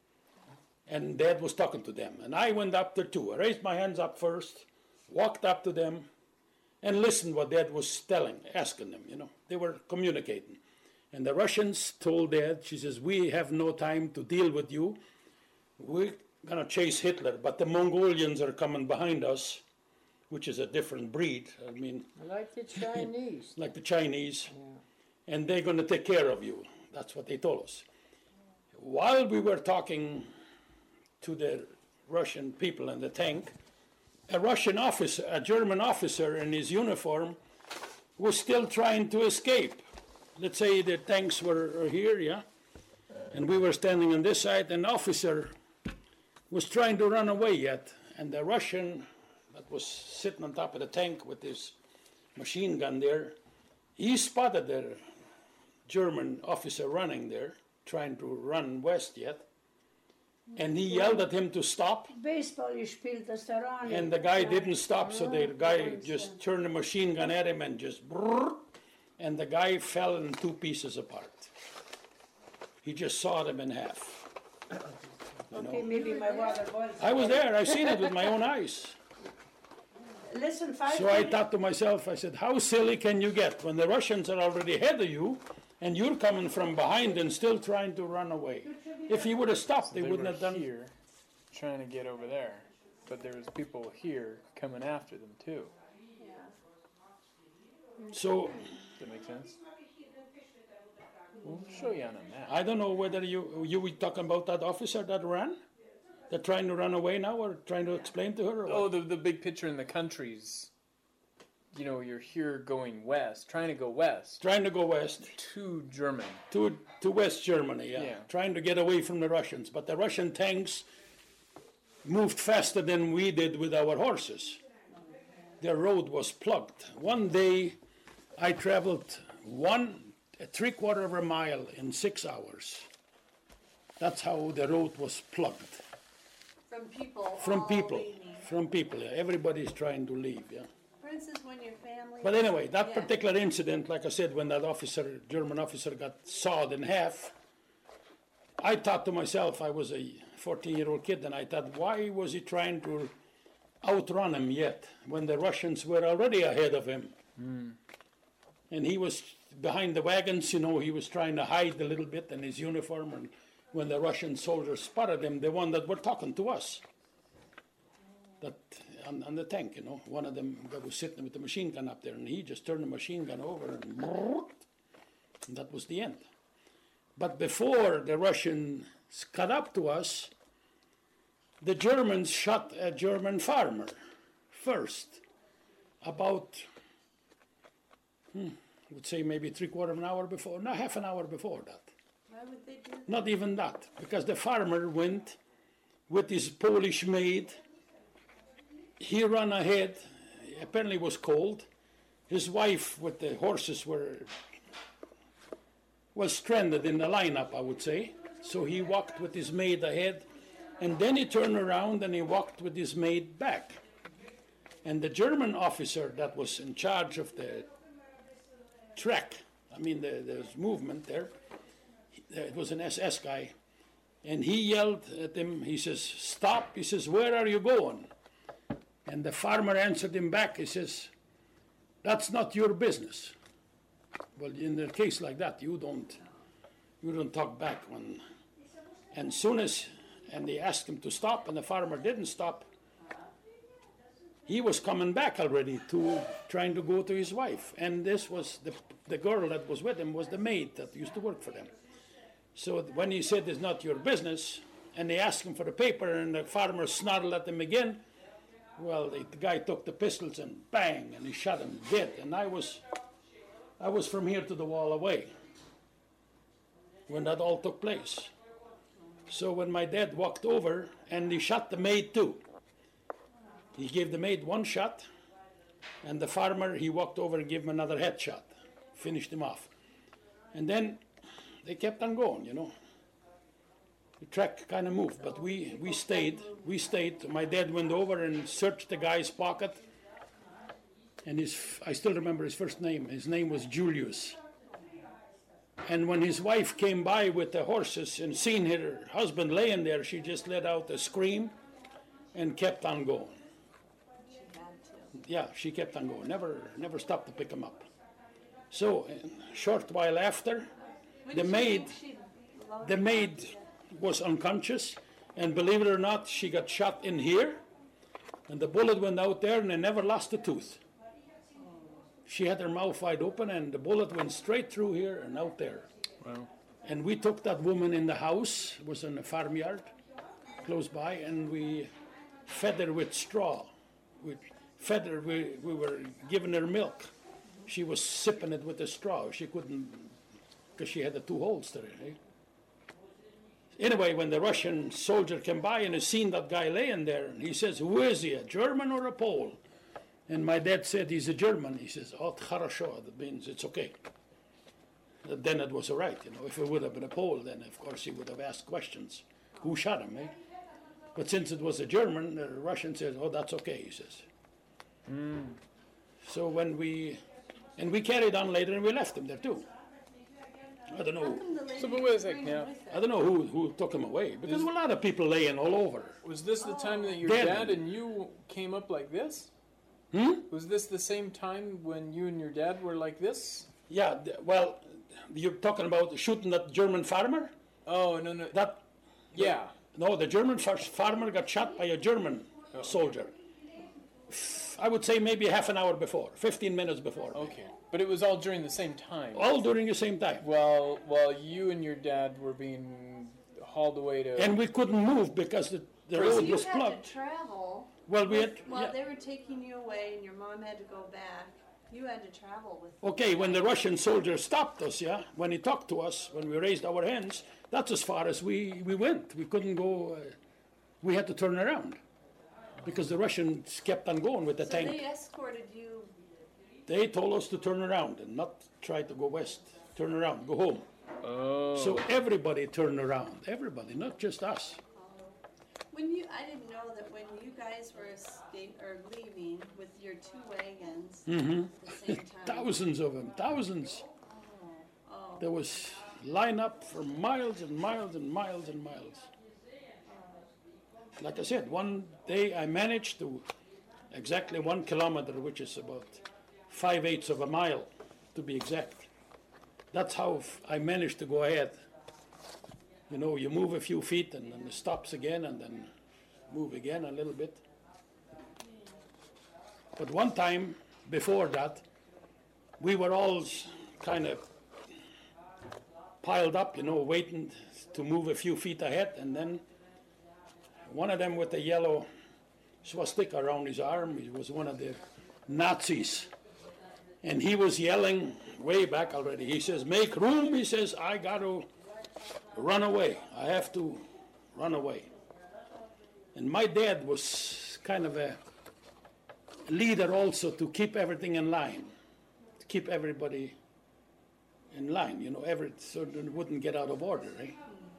and Dad was talking to them. And I went up there too. I raised my hands up first, walked up to them, and listened what Dad was asking them, you know. They were communicating. And the Russians told Dad, she says, we have no time to deal with you. We're gonna chase Hitler, but the Mongolians are coming behind us, which is a different breed, I mean, Like the Chinese. like the Chinese, Yeah. and they're gonna take care of you. That's what they told us. While we were talking to the Russian people in the tank, a Russian officer, a German officer in his uniform, was still trying to escape. Let's say the tanks were here, yeah, and we were standing on this side, and the officer was trying to run away yet, and the Russian that was sitting on top of the tank with his machine gun there, he spotted the German officer running there, trying to run west yet, and he yelled at him to stop, Baseball gespielt, das der Ronny. and the guy didn't stop, so the guy just turned the machine gun at him and just brrr, and the guy fell in two pieces apart. He just sawed him in half. Okay, maybe my water boils. I was there, I seen it with my own eyes. Listen, So I thought to myself, I said, how silly can you get when the Russians are already ahead of you and you're coming from behind and still trying to run away? If he would have stopped, they They wouldn't were have done. here trying to get over there. But there was people here coming after them too. So Does that make sense? We'll show you on a map. I don't know whether you were talking about that officer that ran. They're trying to run away now, or trying to explain to her? Or Oh, what? the big picture in the countries. You know, you're here going west, trying to go west Trying to go west to Germany. to West Germany, yeah. Yeah. Trying to get away from the Russians. But the Russian tanks moved faster than we did with our horses. Their road was plugged. One day, I traveled 3/4 of a mile in 6 hours. That's how the road was plugged. From people. From all people. leaving. From people, yeah. Everybody's trying to leave, yeah. For instance, when your family. But anyway, that Yeah. particular incident, like I said, when that German officer got sawed in half, I thought to myself, I was a 14-year-old kid, and I thought, why was he trying to outrun him yet, when the Russians were already ahead of him? And he was behind the wagons, you know, he was trying to hide a little bit in his uniform, and when the Russian soldiers spotted him, the one that were talking to us, that on the tank, you know, one of them that was sitting with the machine gun up there, and he just turned the machine gun over, and that was the end. But before the Russians got up to us, the Germans shot a German farmer first, about, I would say maybe 3/4 of an hour before, no, half an hour before that. Why would they do that? Not even that, because the farmer went with his Polish maid. He ran ahead, apparently it was cold. His wife with the horses was stranded in the lineup, I would say. So he walked with his maid ahead, and then he turned around and he walked with his maid back. And the German officer that was in charge of the track, I mean the movement there, it was an SS guy, and he yelled at him, he says, "Stop," he says, "Where are you going?" And the farmer answered him back, he says, "That's not your business." Well, in a case like that, you don't talk back when, and they asked him to stop, and the farmer didn't stop. He was coming back already to trying to go to his wife, and this was the girl that was with him was the maid that used to work for them. So when he said it's not your business, and they asked him for the paper, and the farmer snarled at him again, well, the guy took the pistols and bang, and he shot him dead. And I was from here to the wall away when that all took place. So when my dad walked over, and he shot the maid too. He gave the maid one shot, and the farmer, he walked over and gave him another headshot, finished him off. And then they kept on going, you know. The track kind of moved, but we stayed. We stayed. My dad went over and searched the guy's pocket, and I still remember his first name. His name was Julius. And when his wife came by with the horses and seen her husband laying there, she just let out a scream and kept on going. She had to. Yeah, she kept on going. Never stopped to pick him up. So a short while after, the maid was unconscious, and believe it or not, she got shot in here, and the bullet went out there, and they never lost a tooth. She had her mouth wide open, and the bullet went straight through here and out there. Wow. And we took that woman in the house, it was in a farmyard close by, and we fed her with straw. We fed her, we were giving her milk. She was sipping it with the straw. She couldn't, because she had the 2 holes there. Eh? Anyway, when the Russian soldier came by and he seen that guy laying there, and he says, "Who is he, a German or a Pole?" And my dad said, "He's a German." He says, "Oh, хорошо," that means it's okay. Then it was all right, you know. If it would have been a Pole, then of course he would have asked questions. Who shot him, eh? But since it was a German, the Russian says, "Oh, that's okay," he says. So when we carried on later, and we left him there too. I don't know. So, but wait a second, yeah. I don't know who took him away, because there were a lot of people laying all over. Was this the time that your Dead. dad and you came up like this? Was this the same time when you and your dad were like this? Yeah, well, you're talking about shooting that German farmer? Oh, no. That Yeah. No, the German farmer got shot by a German soldier. I would say maybe half an hour before, 15 minutes before. Okay. But it was all during the same time. All during the same time. While you and your dad were being hauled away to... And we couldn't move because the So road you was had plugged. to travel. Well, we had, While yeah. they were taking you away and your mom had to go back, you had to travel with them. Okay, when the Russian soldier stopped us, yeah, when he talked to us, when we raised our hands, that's as far as we went. We couldn't go, we had to turn around because the Russians kept on going with the So tank. they escorted you. They told us to turn around and not try to go west. Turn around, go home. Oh. So everybody turned around, everybody, not just us. I didn't know that when you guys were leaving with your 2 wagons at the same time. Thousands of them, thousands. Oh, There was line up for miles and miles and miles and miles. Like I said, one day I managed to exactly 1 kilometer, which is about 5/8 of a mile, to be exact. That's how I managed to go ahead. You know, you move a few feet and then it stops again and then move again a little bit. But one time before that, we were all kind of piled up, you know, waiting to move a few feet ahead, and then one of them with a yellow swastika around his arm, he was one of the Nazis. And he was yelling way back already. He says, "Make room," he says, "I got to run away. I have to run away." And my dad was kind of a leader also to keep everything in line, to keep everybody in line, you know, so it wouldn't get out of order, right?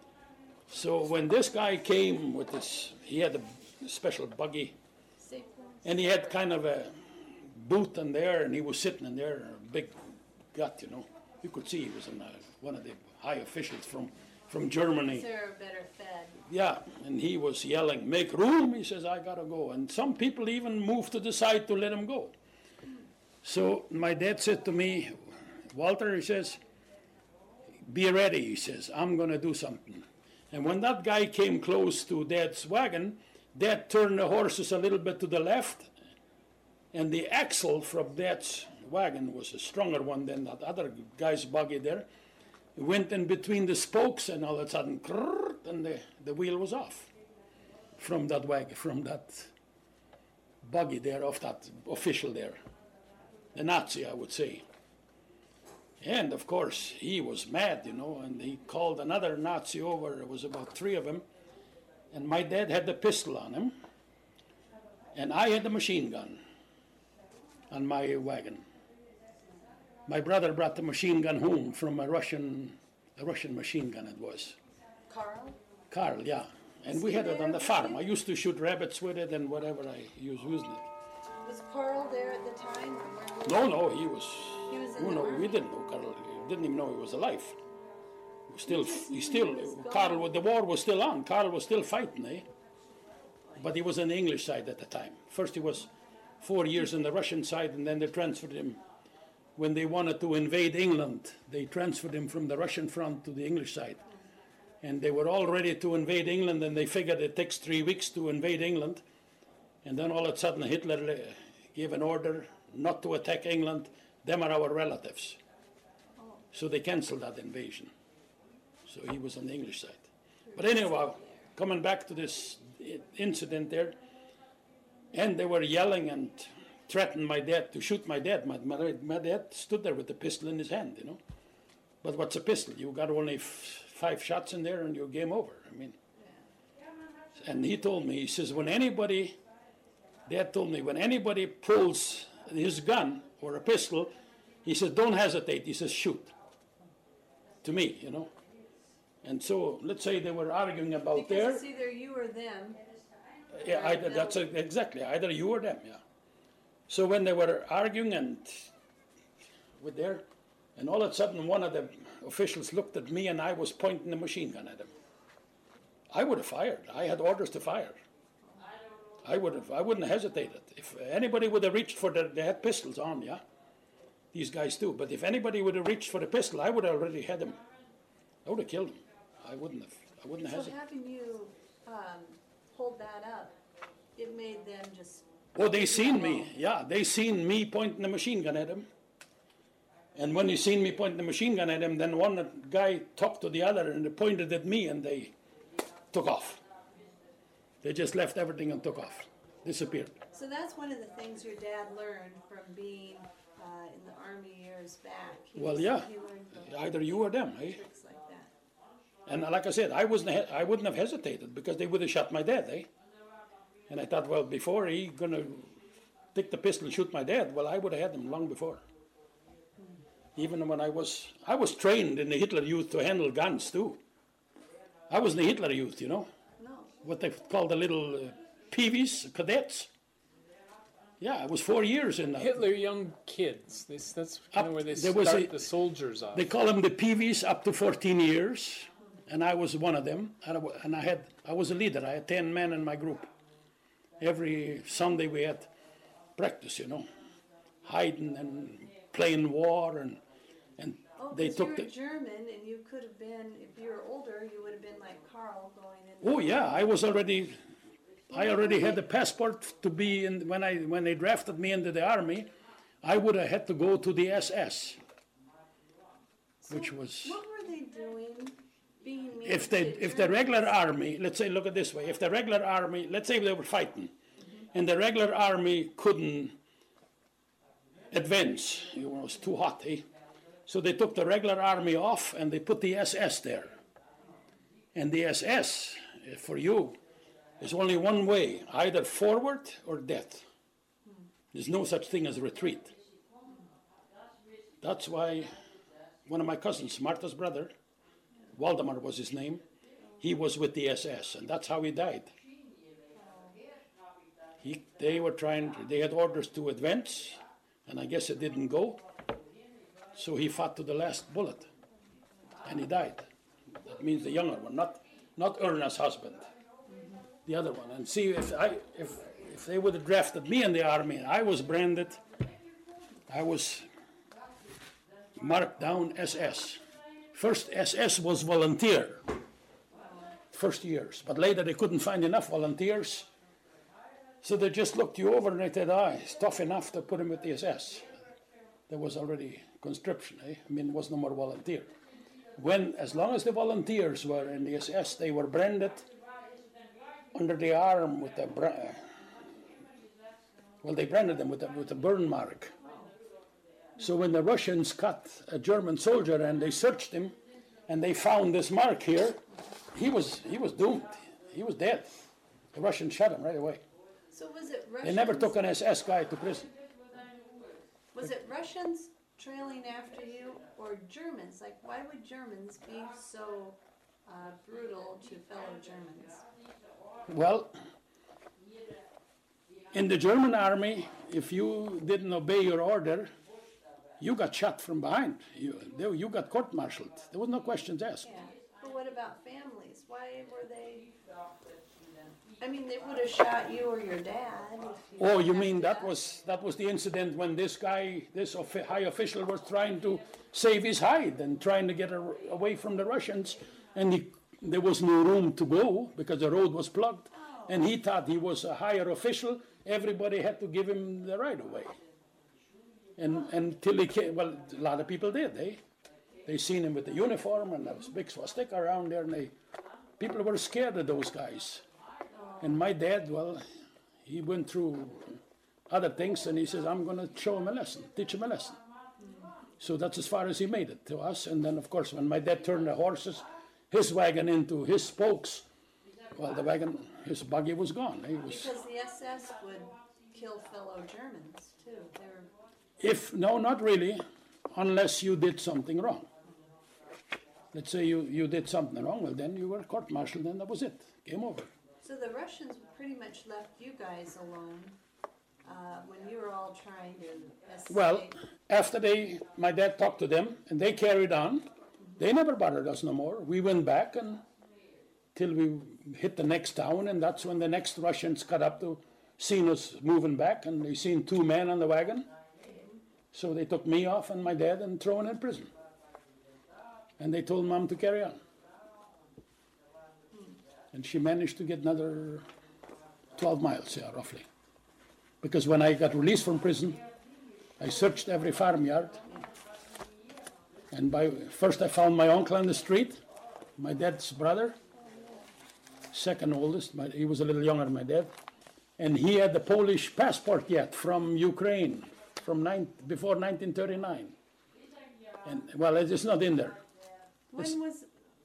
So when this guy came with this, he had a special buggy, safe ones. and he had kind of a booth in there, and he was sitting in there, a big gut, you know. You could see he was one of the high officials from Germany. They're better fed. Yeah, and he was yelling, "Make room," he says, "I gotta go." And some people even moved to the side to let him go. So my dad said to me, "Walter," he says, "be ready," he says, "I'm gonna do something." And when that guy came close to Dad's wagon, Dad turned the horses a little bit to the left, and the axle from Dad's wagon was a stronger one than that other guy's buggy there. It went in between the spokes, and all of a sudden, and the wheel was off from that wagon, from that buggy there, of that official there, the Nazi, I would say. And of course, he was mad, you know, and he called another Nazi over. There was about 3 of them, and my dad had the pistol on him, and I had the machine gun on my wagon. My brother brought the machine gun home from a Russian machine gun it was. Carl, yeah. And we had it on the farm. I used to shoot rabbits with it and whatever I used using it. Was Carl there at the time? Or No, he was. He was in Oh, the no, army? we didn't know Carl. We didn't even know he was alive. He still, gone. Carl, the war was still on. Carl was still fighting, eh? But he was on the English side at the time. First, he was 4 years on the Russian side, and then they transferred him. When they wanted to invade England, they transferred him from the Russian front to the English side. And they were all ready to invade England, and they figured it takes 3 weeks to invade England. And then all of a sudden, Hitler gave an order not to attack England. Them are our relatives. So they canceled that invasion. So he was on the English side. But anyhow, coming back to this incident there, and they were yelling and threatened my dad to shoot my dad. My dad stood there with the pistol in his hand, you know. But what's a pistol? You got only 5 shots in there and you're game over. I mean, and he told me, he says, Dad told me, when anybody pulls his gun or a pistol, he says, don't hesitate. He says, shoot. To me, you know. And so, let's say they were arguing about because there. it's either you or them. Yeah, exactly. Either you or them, yeah. So when they were arguing and with there, and all of a sudden one of the officials looked at me and I was pointing the machine gun at him. I would have fired. I had orders to fire. I wouldn't have hesitated. If anybody would have reached for they had pistols on, yeah. These guys too. But if anybody would have reached for the pistol, I would have already had him. I would have killed him. I wouldn't have So hesitated. having you hold that up, it made them just. Oh, they seen me. Yeah, they seen me pointing the machine gun at him. And when he seen me pointing the machine gun at him, then one guy talked to the other and they pointed at me and they took off. They just left everything and took off, disappeared. So that's one of the things your dad learned from being in the army years back. Well, yeah. He learned the Either you or them, eh? tricks like that. And like I said, I wouldn't have hesitated because they would have shot my dad, eh? And I thought, well, before he gonna take the pistol and shoot my dad, well, I would have had him long before. Even when I was trained in the Hitler Youth to handle guns too. I was in the Hitler Youth, you know, No. what they call the little peavies, cadets. Yeah, I was 4 years in that. Hitler Young Kids. That's kind of where they there was start the soldiers off. They call them the peavies up to 14 years, and I was one of them. And I was a leader. I had 10 men in my group. Every Sunday we had practice, you know, hiding and playing war, and Oh, they because took you the. were German, and you could have been, if you were older, you would have been like Carl going in. Oh yeah, I already had the passport to be in. When they drafted me into the army, I would have had to go to the SS, which was. What were they doing? Being mean If to the regular army, let's say, look at it this way, if the regular army, let's say they were fighting, and the regular army couldn't advance, it was too hot, eh? So they took the regular army off and they put the SS there. And the SS, for you, is only one way, either forward or death. There's no such thing as retreat. That's why one of my cousins, Martha's brother, Waldemar was his name, he was with the SS, and that's how he died. They had orders to advance, and I guess it didn't go, so he fought to the last bullet, and he died. That means the younger one, not Erna's husband, the other one. And see, if they would have drafted me in the army and I was branded, I was marked down SS. First SS was volunteer, first years, but later they couldn't find enough volunteers, so they just looked you over and they said, it's tough enough to put him with the SS. There was already conscription, eh? I mean, there was no more volunteer. As long as the volunteers were in the SS, they were branded under the arm with they branded them with a burn mark. So when the Russians caught a German soldier and they searched him, and they found this mark here, he was doomed. He was dead. The Russians shot him right away. So was it Russians? They never took an SS guy to prison. Was it Russians trailing after you, or Germans? Like, why would Germans be so brutal to fellow Germans? Well, in the German army, if you didn't obey your order, you got shot from behind. You got court-martialed. There was no questions asked. Yeah, but what about families? Why were they? I mean, they would have shot you or your dad. Oh, you mean that was the incident when this high official was trying to save his hide and trying to get away from the Russians, and there was no room to go because the road was plugged, and he thought he was a higher official. Everybody had to give him the right of way. And until he came, well, a lot of people did. They seen him with the uniform and there was a big swastika around there, and people were scared of those guys. And my dad, well, he went through other things, and he says, I'm going to show him a lesson, teach him a lesson. So that's as far as he made it to us. And then, of course, when my dad turned the horses, his wagon into his spokes, well, the wagon, his buggy was gone. Because the SS would kill fellow Germans, too. No, not really, unless you did something wrong. Let's say you did something wrong, well, then you were court-martialed, and that was it. Game over. So the Russians pretty much left you guys alone when you were all trying to escape. Well, after my dad talked to them, and they carried on. They never bothered us no more. We went back till we hit the next town, and that's when the next Russians got up to seen us moving back, and they seen 2 men on the wagon. So they took me off and my dad and thrown in prison. And they told Mom to carry on. And she managed to get another 12 miles, yeah, roughly. Because when I got released from prison, I searched every farmyard. And first I found my uncle on the street, my dad's brother. second oldest. He was a little younger than my dad. And he had the Polish passport yet from Ukraine, before 1939. And, well, it's not in there. When was,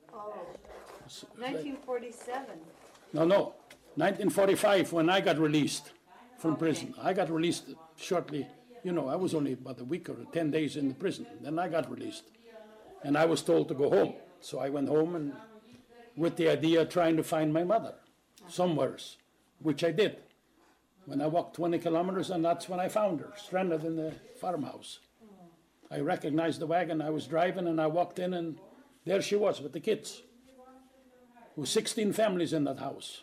1947. No, 1945 when I got released from prison. I got released shortly, I was only about a week or 10 days in the prison. Then I got released. And I was told to go home. So I went home and with the idea of trying to find my mother somewheres, which I did. When I walked 20 kilometers, and that's when I found her, stranded in the farmhouse. I recognized the wagon I was driving, and I walked in, and there she was with the kids. There were 16 families in that house.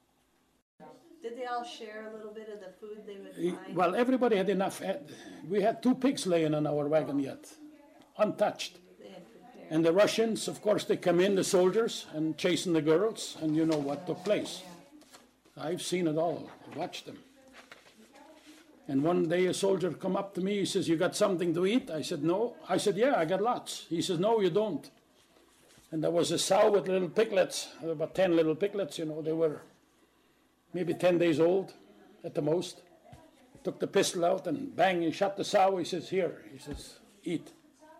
Did they all share a little bit of the food they would find? Well, everybody had enough. We had 2 pigs laying in our wagon yet, untouched. They had prepared. And the Russians, of course, they come in, the soldiers, and chasing the girls, and you know what took place. I've seen it all, watched them. And one day a soldier come up to me, he says, "You got something to eat?" I said, "No." I said, "Yeah, I got lots." He says, "No, you don't." And there was a sow with little piglets, about 10 little piglets, they were maybe 10 days old at the most. Took the pistol out and bang, he shot the sow. He says, "Here," he says, "Eat."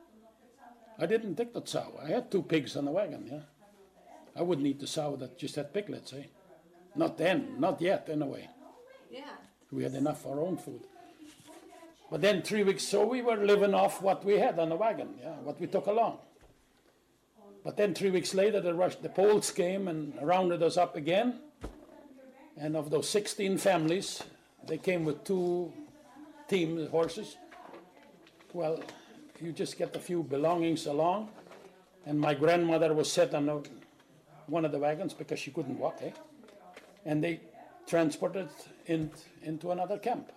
I didn't take that sow. I had 2 pigs on the wagon, yeah. I wouldn't eat the sow that just had piglets, eh? Not then, not yet, anyway. Yeah. We had enough for our own food. But then 3 weeks, so we were living off what we had on the wagon, what we took along. But then 3 weeks later, the Poles came and rounded us up again. And of those 16 families, they came with 2 team horses. Well, you just get a few belongings along. And my grandmother was set on one of the wagons because she couldn't walk, eh? And they transported into another camp.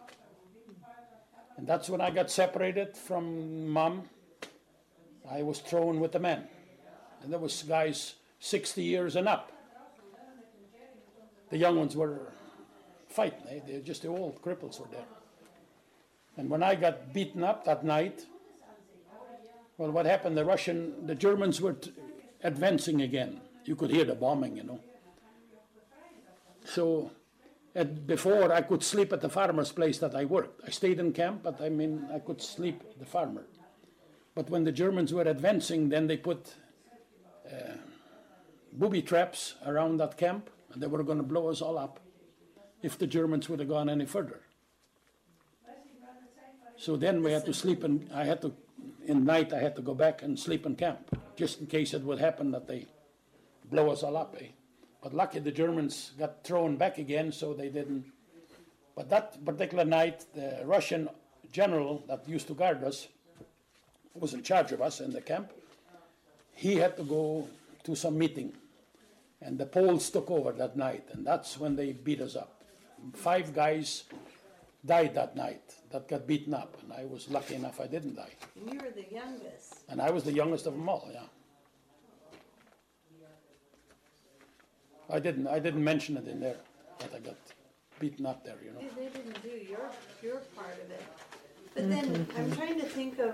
And that's when I got separated from Mom. I was thrown with the men. And there was guys 60 years and up. The young ones were fighting. Eh? Just the old cripples were there. And when I got beaten up that night, well, what happened? The Germans were advancing again. You could hear the bombing, So before I could sleep at the farmer's place that I worked. I stayed in camp, but I could sleep at the farmer. But when the Germans were advancing, then they put booby traps around that camp, and they were going to blow us all up if the Germans would have gone any further. So then we had to sleep, and in night I had to go back and sleep in camp, just in case it would happen that they blow us all up, eh? But lucky the Germans got thrown back again, so they didn't. But that particular night, the Russian general that used to guard us, was in charge of us in the camp, he had to go to some meeting. And the Poles took over that night, and that's when they beat us up. 5 guys died that night that got beaten up, and I was lucky enough I didn't die. And you were the youngest. And I was the youngest of them all, yeah. I didn't mention it in there, that I got beaten up there, They didn't do your part of it. But then I'm trying to think of,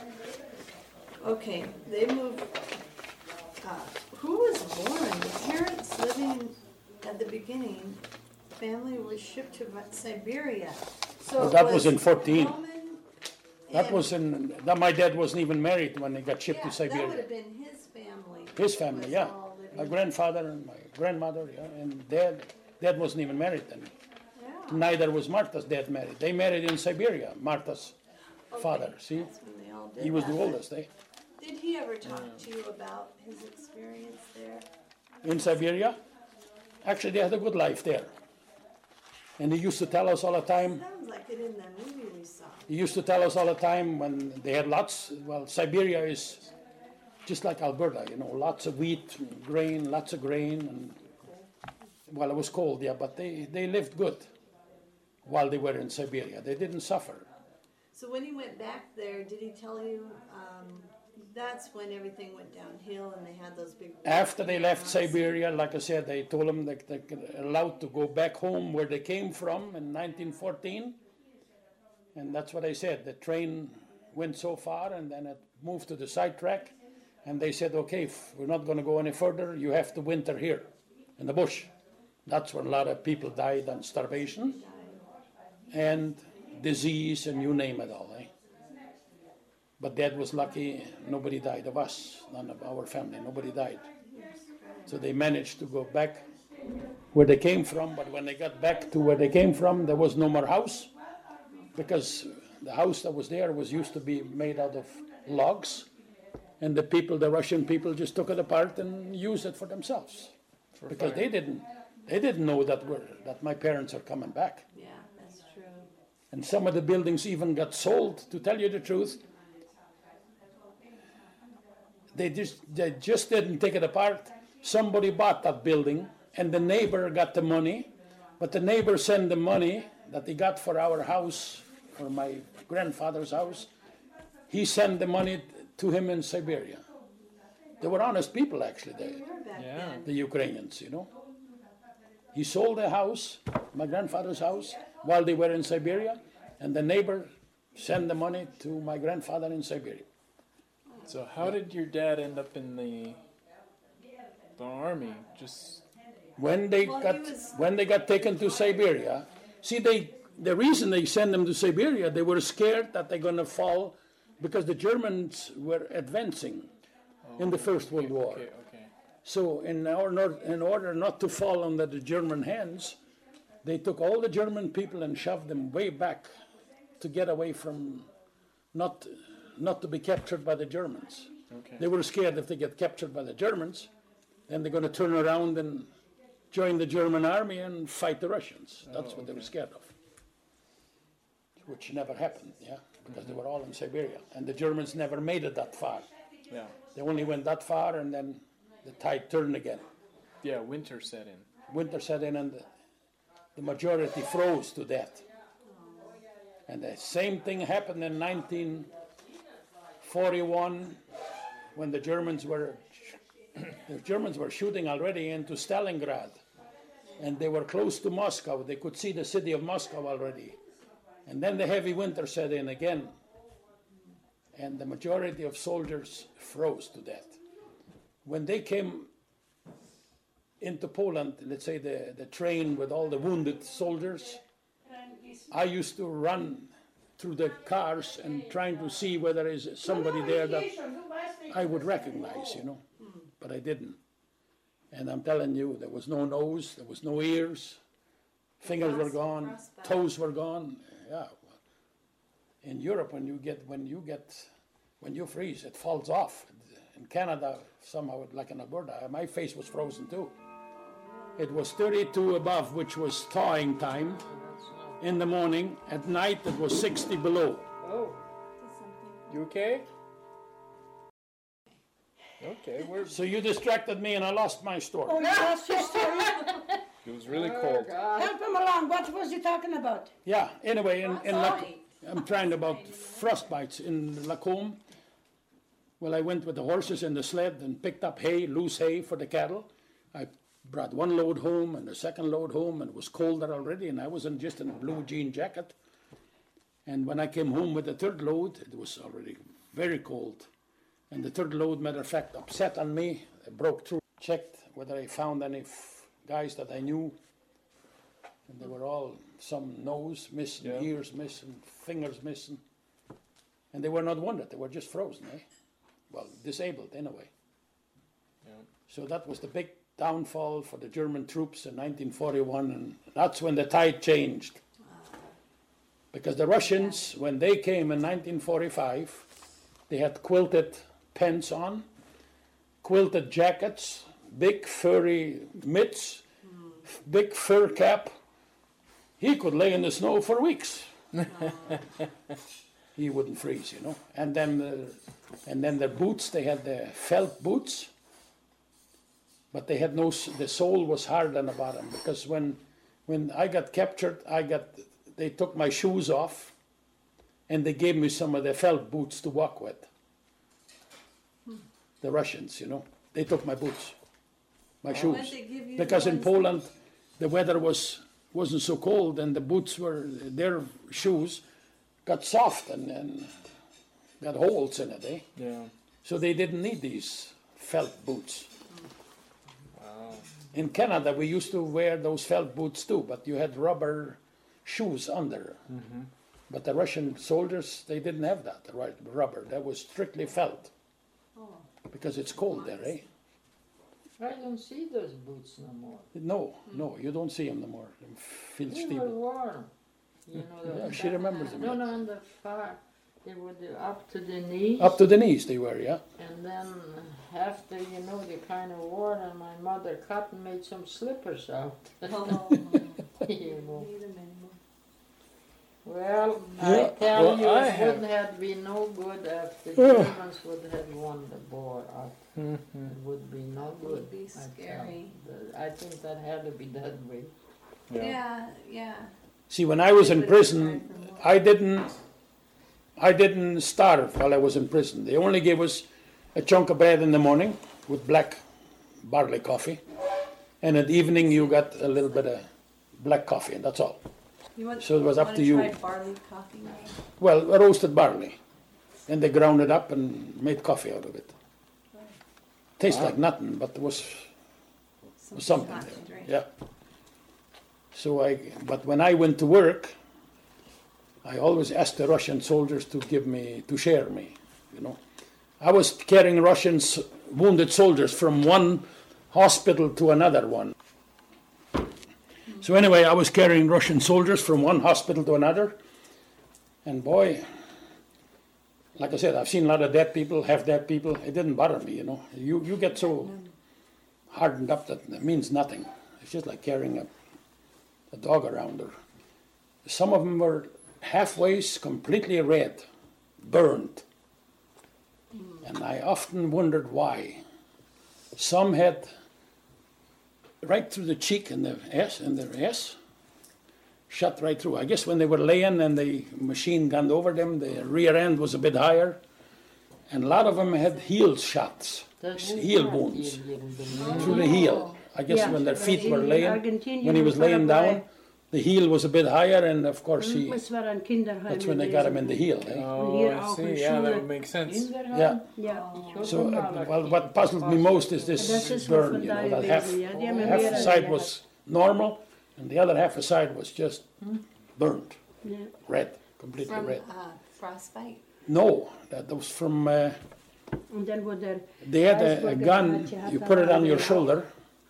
okay, they moved, who was born? The parents living at the beginning, family was shipped to Siberia. So Well, that was in 14. Roman That and- was my dad wasn't even married when he got shipped to That would Siberia. have been his family. His family, was yeah. all living- My grandfather and my grandmother, yeah, and dad wasn't even married then. Yeah. Neither was Martha's dad married. They married in Siberia, Martha's Okay, 'Father, see? That's when they all did He was the that. oldest, eh? Did he ever talk to you about his experience there? In Siberia. Actually, they had a good life there. And he used to tell us all the time, Sounds like it in the movie we saw. he used to tell us all the time when they had Siberia is just like Alberta, lots of wheat, grain, lots of grain. And, it was cold, yeah, but they lived good while they were in Siberia. They didn't suffer. So when he went back there, did he tell you that's when everything went downhill and they had those big... After they left camps? Siberia, like I said, they told them that they were allowed to go back home where they came from in 1914. And that's what I said. The train went so far and then it moved to the sidetrack. And they said, okay, if we're not going to go any further, you have to winter here. in the bush. That's where a lot of people died on starvation and disease and you name it all. But Dad was lucky, nobody died of us, none of our family, nobody died. So they managed to go back where they came from, but when they got back to where they came from, there was no more house, because the house that was there was used to be made out of logs, and the people, the Russian people, just took it apart and used it for themselves, because they didn't know that my parents are coming back. Yeah, that's true. And some of the buildings even got sold, to tell you the truth. They just didn't take it apart. Somebody bought that building, and the neighbor got the money, but the neighbor sent the money that he got for our house, for my grandfather's house. He sent the money to him in Siberia. They were honest people, actually, the Ukrainians, you know. He sold the house, my grandfather's house, while they were in Siberia, and the neighbor sent the money to my grandfather in Siberia. So how did your dad end up in the army? Just When they got taken to Siberia, see, the reason they sent them to Siberia, they were scared that they're going to fall, because the Germans were advancing in the First World War. Okay. So in order not to fall under the German hands, they took all the German people and shoved them way back to get away from not to be captured by the Germans. Okay. They were scared if they get captured by the Germans, then they're going to turn around and join the German army and fight the Russians. That's what they were scared of, which never happened, because they were all in Siberia. And the Germans never made it that far. Yeah. They only went that far, and then the tide turned again. Yeah, winter set in. Winter set in, and the majority froze to death. And the same thing happened in 1941, when the Germans were shooting already into Stalingrad, and they were close to Moscow. They could see the city of Moscow already. And then the heavy winter set in again, and the majority of soldiers froze to death. When they came into Poland, let's say the train with all the wounded soldiers, I used to run through the cars and trying to see whether there is somebody there that I would recognize, you know, but I didn't. And I'm telling you, there was no nose, there was no ears, fingers were gone, toes were gone. Yeah. In Europe, when you freeze, it falls off. In Canada, somehow, like in Alberta, my face was frozen too. It was 32 above, which was thawing time in the morning. At night, it was 60 below. Oh. You okay? Okay, So you distracted me and I lost my story. Oh, you lost your story? it was really cold. Help him along. What was he talking about? Yeah, anyway, I'm trying about frostbites in Lacombe. Well, I went with the horses in the sled and picked up hay, loose hay for the cattle. I brought one load home and the second load home, and it was colder already, and I was just in a blue jean jacket. And when I came home with the third load, it was already very cold. And the third load, matter of fact, upset on me. I broke through, checked whether I found any guys that I knew. And they were all, some nose missing, ears missing, fingers missing. And they were not wounded, they were just frozen, Well, disabled anyway. Yeah. So that was the big downfall for the German troops in 1941, and that's when the tide changed. Because the Russians, when they came in 1945, they had quilted pants on, quilted jackets, big furry mitts, big fur cap. He could lay in the snow for weeks. He wouldn't freeze, you know. And then their boots, they had the felt boots, but they had the sole was hard on the bottom, because when I got captured, they took my shoes off, and they gave me some of the felt boots to walk with. The Russians, you know, they took my boots, my shoes, because in Poland the weather wasn't so cold, and the boots their shoes got soft and got holes in it, Yeah. So they didn't need these felt boots. Wow. In Canada, we used to wear those felt boots too, but you had rubber shoes under. But the Russian soldiers, they didn't have that, the right rubber. That was strictly felt. Because it's cold there, eh? I don't see those boots no more. No, you don't see them no more. Them feel They were steel. warm. You know, Yeah, she remembers them. no, on the far, they were up to the knees. Up to the knees they were, yeah. And then after, they kind of wore them, my mother cut and made some slippers out. Oh, You know. need 'em anymore. Well, Yeah, I tell well, you, I it have- wouldn't have been no good if the Germans would have won the war. It would be no It good. would be I tell scary. you. I think that had to be that way. Yeah. See, when I was in They would have prison, tried for more. I didn't starve while I was in prison. They only gave us a chunk of bread in the morning with black barley coffee, and at evening you got a little bit of black coffee, and that's all. So it was up wanna to you. try barley coffee now? Well, roasted barley, and they ground it up and made coffee out of it. Tastes like nothing, but it was something hot to there. drink. Yeah. But when I went to work, I always asked the Russian soldiers to share me, I was carrying wounded soldiers from one hospital to another one. So anyway, I was carrying Russian soldiers from one hospital to another, and boy, like I said, I've seen a lot of dead people, half dead people. It didn't bother me, You get so hardened up that it means nothing. It's just like carrying a dog around her. Some of them were halfway completely red, burned. And I often wondered why. Some had right through the cheek and their S, shot right through. I guess when they were laying and the machine gunned over them, the rear end was a bit higher. And a lot of them had heel shots, heel wounds through the heel. I guess Yeah, when their feet in were laying, Argentina when he was and laying Paraguay. down, the heel was a bit higher, and of course Es war ein Kinderheim. that's when they got him in the heel. Eh? Oh, Here I auch in see. Yeah, that Schule. would make sense. Yeah. Ja. So what puzzled me most is Das this ist burn. von da That half gewesen, ja. Die haben half the mehrere side gehabt. was normal, and the other half the side was just burnt, Ja. red, completely From red. frostbite. No, that was from. Und dann wurde They had a gun. You put it on your shoulder,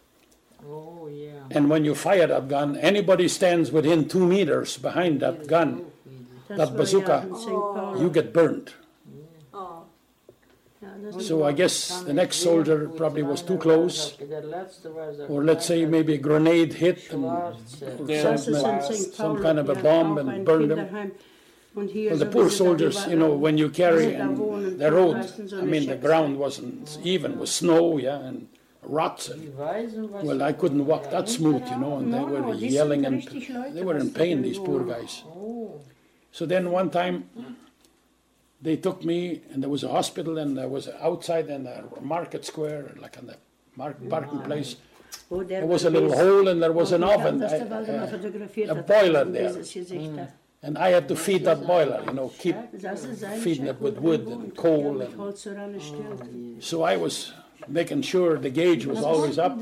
Oh, yeah. and when you fire that gun, anybody stands within 2 meters behind that gun, that bazooka, in St. Paul. you get burned. Oh, Ja, das So I guess the next soldier probably was too close, or let's say maybe a grenade hit and Das ist in some, St. some Paul, kind of a ja, bomb auch and ein burned them. Kinderheim. Und hier Well, the so poor wie sie da soldiers, überall- when you carry, sie da wohnen, and the road, meistens so I eine mean, the Schätze. ground wasn't even with snow, yeah, and ruts. And, well, I couldn't walk that smooth, and they No, were die yelling sind and richtig Leute, they were was in da pain, drin these poor wohnen. guys. So then one time, they took me, and there was a hospital, and there was outside in the market square, like in the parking place, Oh, der there was a war little das- hole, and there was an Ich hab oven, das da bald mal fotografiert, a hat, boiler dieses there. Gesicht da. and I had to feed that boiler, keep Das ist eigentlich feeding ein it with guter wood Grund. and coal Ja, mit and- Holz so rangestellt. So I was making sure the gauge was always up.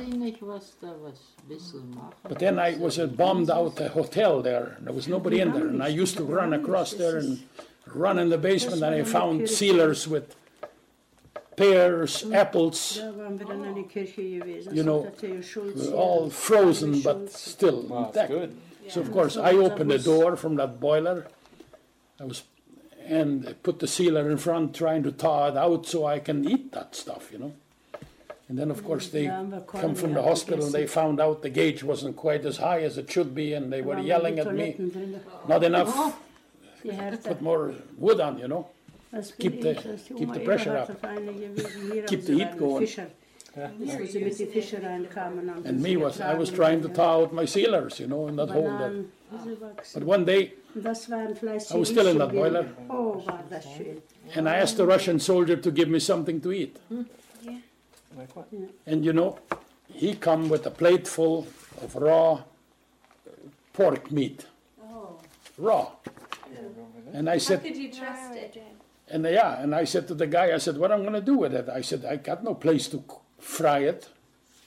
But then I was bombed out a hotel there. There was nobody in there, and I used to run across there and run in the basement, and I found sealers with pears, apples, Da waren wir dann in die Kirche gewesen. You So, know, der Theo Schulz, ja. all frozen but still Wow, that's intact. good. So of course I opened the door from that boiler. And I put the sealer in front, trying to thaw it out so I can eat that stuff, And then of course they come from the hospital and they found out the gauge wasn't quite as high as it should be, and they were yelling at me, not enough, Die Härte. put more wood on, Das bin keep the- ich, das ist die keep Oma the pressure Eberhard up. auf einer gewesen. Hier Keep haben the sie heat einen going. Fischer. Wo sie mit den Fischen reinkamen. haben And sie me I was getragen trying to und thaw out my sealers, in that hole there. Bananen, diese wachsen. But one day Und das waren fleißige I was still in that Rischenbienen. boiler. Oh, war das schön. and I asked the Russian soldier to give me something to eat. Like what? And he come with a plate full of raw pork meat, oh. raw. And I How said, could you trust it? and I said to the guy, I said, what I'm going to do with it? I said, I got no place to fry it.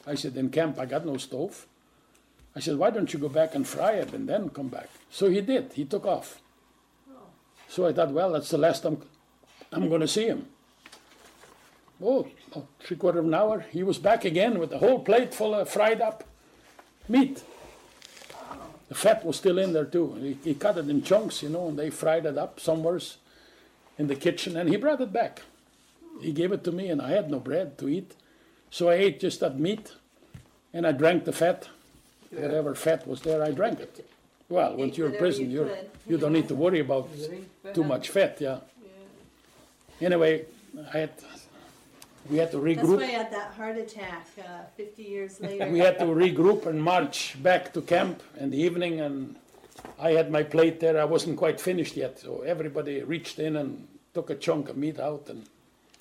I said, in camp I got no stove. I said, why don't you go back and fry it and then come back? So he did. He took off. So I thought, well, that's the last I'm going to see him. Oh, 3/4 of an hour, he was back again with a whole plate full of fried up meat. The fat was still in there too. He cut it in chunks, and they fried it up somewhere in the kitchen, and he brought it back. He gave it to me, and I had no bread to eat. So I ate just that meat, and I drank the fat. Whatever fat was there, I drank it. Well, once you're in prison, you don't need to worry about too much fat, yeah. Anyway, we had to regroup. That's why I had that heart attack 50 years later. We had to regroup and march back to camp in the evening, and I had my plate there. I wasn't quite finished yet, so everybody reached in and took a chunk of meat out. And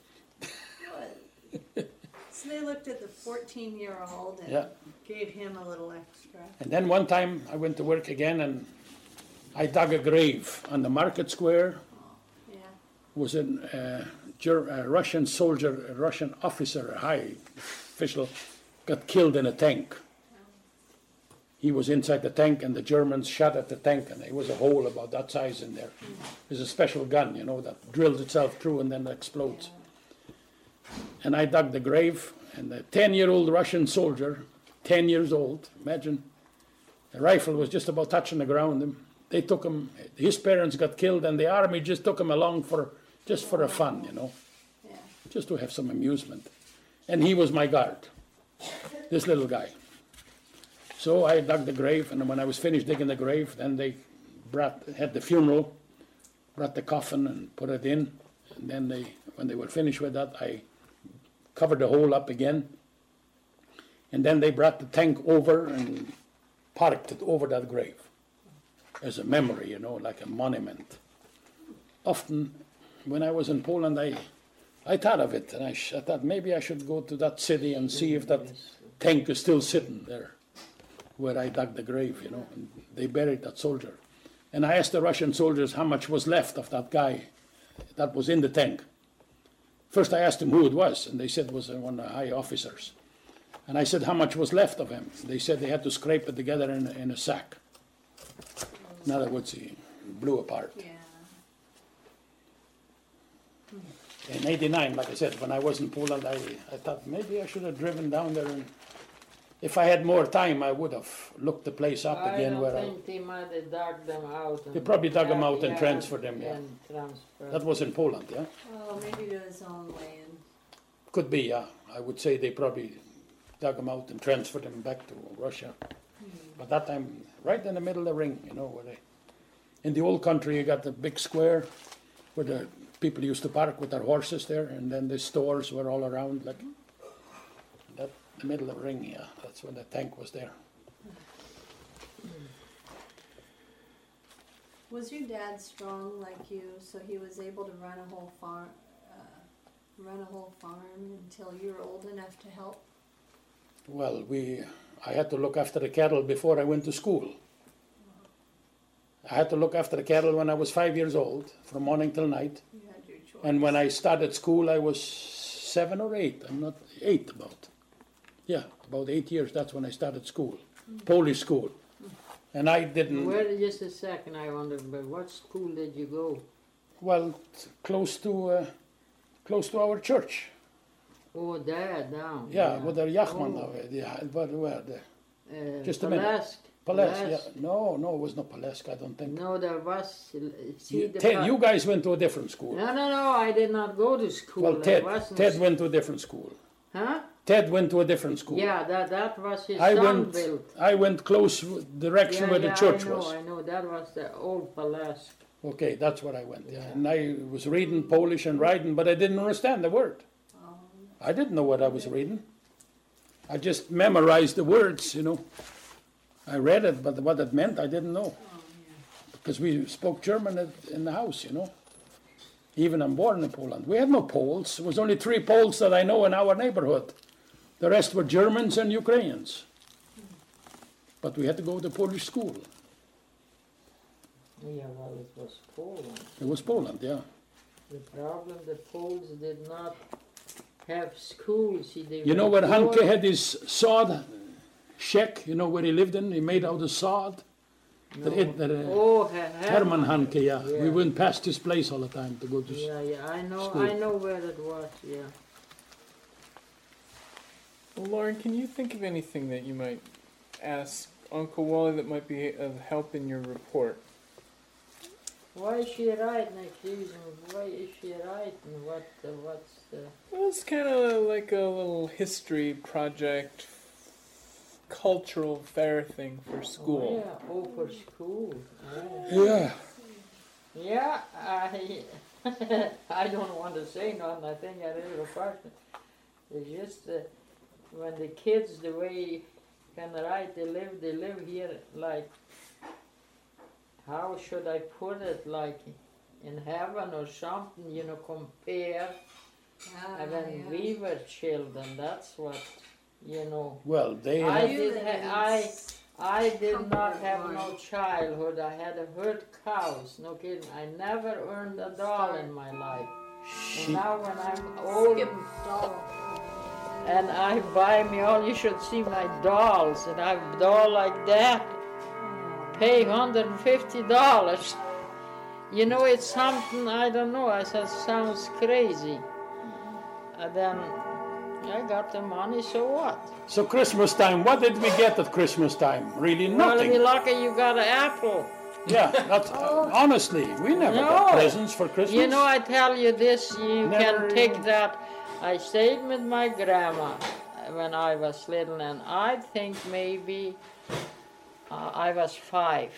So they looked at the 14-year-old and Yeah. gave him a little extra. And then one time I went to work again, and I dug a grave on the market square. Yeah. Was a Russian soldier, a Russian officer, a high official, got killed in a tank. He was inside the tank, and the Germans shot at the tank, and there was a hole about that size in there. There's a special gun, that drills itself through and then explodes. And I dug the grave, and the 10-year-old Russian soldier, 10 years old, imagine, the rifle was just about touching the ground. And they took him, his parents got killed, and the army just took him along just for a fun, Yeah. just to have some amusement. And he was my guard, this little guy. So I dug the grave, and when I was finished digging the grave, then they had the funeral, brought the coffin and put it in, and then when they were finished with that, I covered the hole up again, and then they brought the tank over and parked it over that grave as a memory, like a monument. Often, when I was in Poland, I thought of it, and I thought maybe I should go to that city and see if that tank is still sitting there where I dug the grave, and they buried that soldier. And I asked the Russian soldiers how much was left of that guy that was in the tank. First I asked them who it was, and they said it was one of the high officers. And I said how much was left of him. They said they had to scrape it together in a sack. In other words, he blew apart. Yeah. In '89, like I said, when I was in Poland, I thought maybe I should have driven down there, and if I had more time, I would have looked the place up again. I don't think they might have dug them out. They probably dug them out and transferred them, yeah. And transferred. That was in Poland, yeah? Oh, maybe to his own land. Could be, yeah. I would say they probably dug them out and transferred them back to Russia. But that time, right in the middle of the ring, where in the old country, you got the big square where the people used to park with their horses there, and then the stores were all around, like that, the middle of the ring, yeah. That's when the tank was there. Was your dad strong like you, so he was able to run a whole farm, until you were old enough to help? Well, I had to look after the cattle before I went to school. I had to look after the cattle when I was 5 years old, from morning till night. You had your choice. And when I started school, I was 7 or 8. I'm not 8 about. Yeah, about 8 years. That's when I started school, Polish school. And I didn't. Just a second, I wondered, but what school did you go? Well, close to our church. Oh, there, down. Yeah, with the Yachman. Oh. Yeah, but where? Just a Palesk. minute. Palesk, yeah. No, it was not Palesk, I don't think. No, there was. You guys went to a different school. No, I did not go to school. Well, Ted went to a different school. Huh? Ted went to a different school. Yeah, that was his son built. I went close direction where the church was. I know, that was the old Palesk. Okay, that's where I went, yeah. And I was reading Polish and writing, but I didn't understand the word. I didn't know what I was reading. I just memorized the words, I read it, but what it meant, I didn't know. Because we spoke German in the house, Even I'm born in Poland. We had no Poles. There was only 3 Poles that I know in our neighborhood. The rest were Germans and Ukrainians. But we had to go to Polish school. Yeah, well, it was Poland. It was Poland, yeah. The problem, the Poles did not have school. See, they You know were where Hanke poor. had his sod shack? You know where he lived in? He made out of sod. No. That, Oh, Herman Hanke, yeah. We Yeah. went past his place all the time to go to. Yeah, I School. know where it was. Yeah. Well, Lauren, can you think of anything that you might ask Uncle Wally that might be of help in your report? Why is she writing these? Why is she writing? What's the? Well, it's kind of like a little history project, cultural fair thing for school. Oh, yeah. Oh, for school. Oh. Yeah. Yeah, I don't want to say nothing. I think I did a question. It's just when the kids, the way can write, they live here like, how should I put it, like in heaven or something, you know, compare. And when we were children, that's what, you know. Well, they. I did not have no childhood. I had a herd cows. No kidding. I never earned a dollar in my life. And now when I'm old and I buy me all, you should see my dolls. And I have a doll like that. Pay $150. You know, it's something, I don't know. I said, sounds crazy. And then I got the money, so what? So Christmas time, what did we get at Christmas time? Really Well, if nothing. you're lucky, you got an apple. Yeah, that's honestly, we never No. got presents for Christmas. You know, I tell you this, you Never can take even- that. I stayed with my grandma when I was little, and I think maybe I was 5.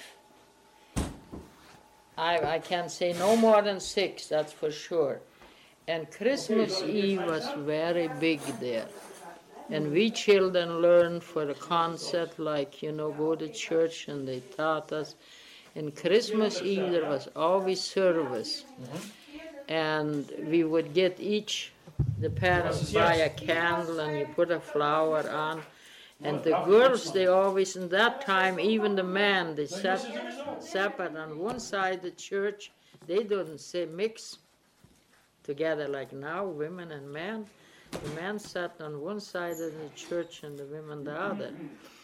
I can say no more than 6, that's for sure. And Christmas Eve was very big there. And we children learned for the concert, like, you know, go to church, and they taught us. And Christmas Eve there was always service. And we would get each, the parents buy a candle and you put a flower on. And the girls, they always, in that time, even the men, they sat separate on one side of the church. They didn't say mix together like now, women and men. The men sat on one side of the church and the women the other.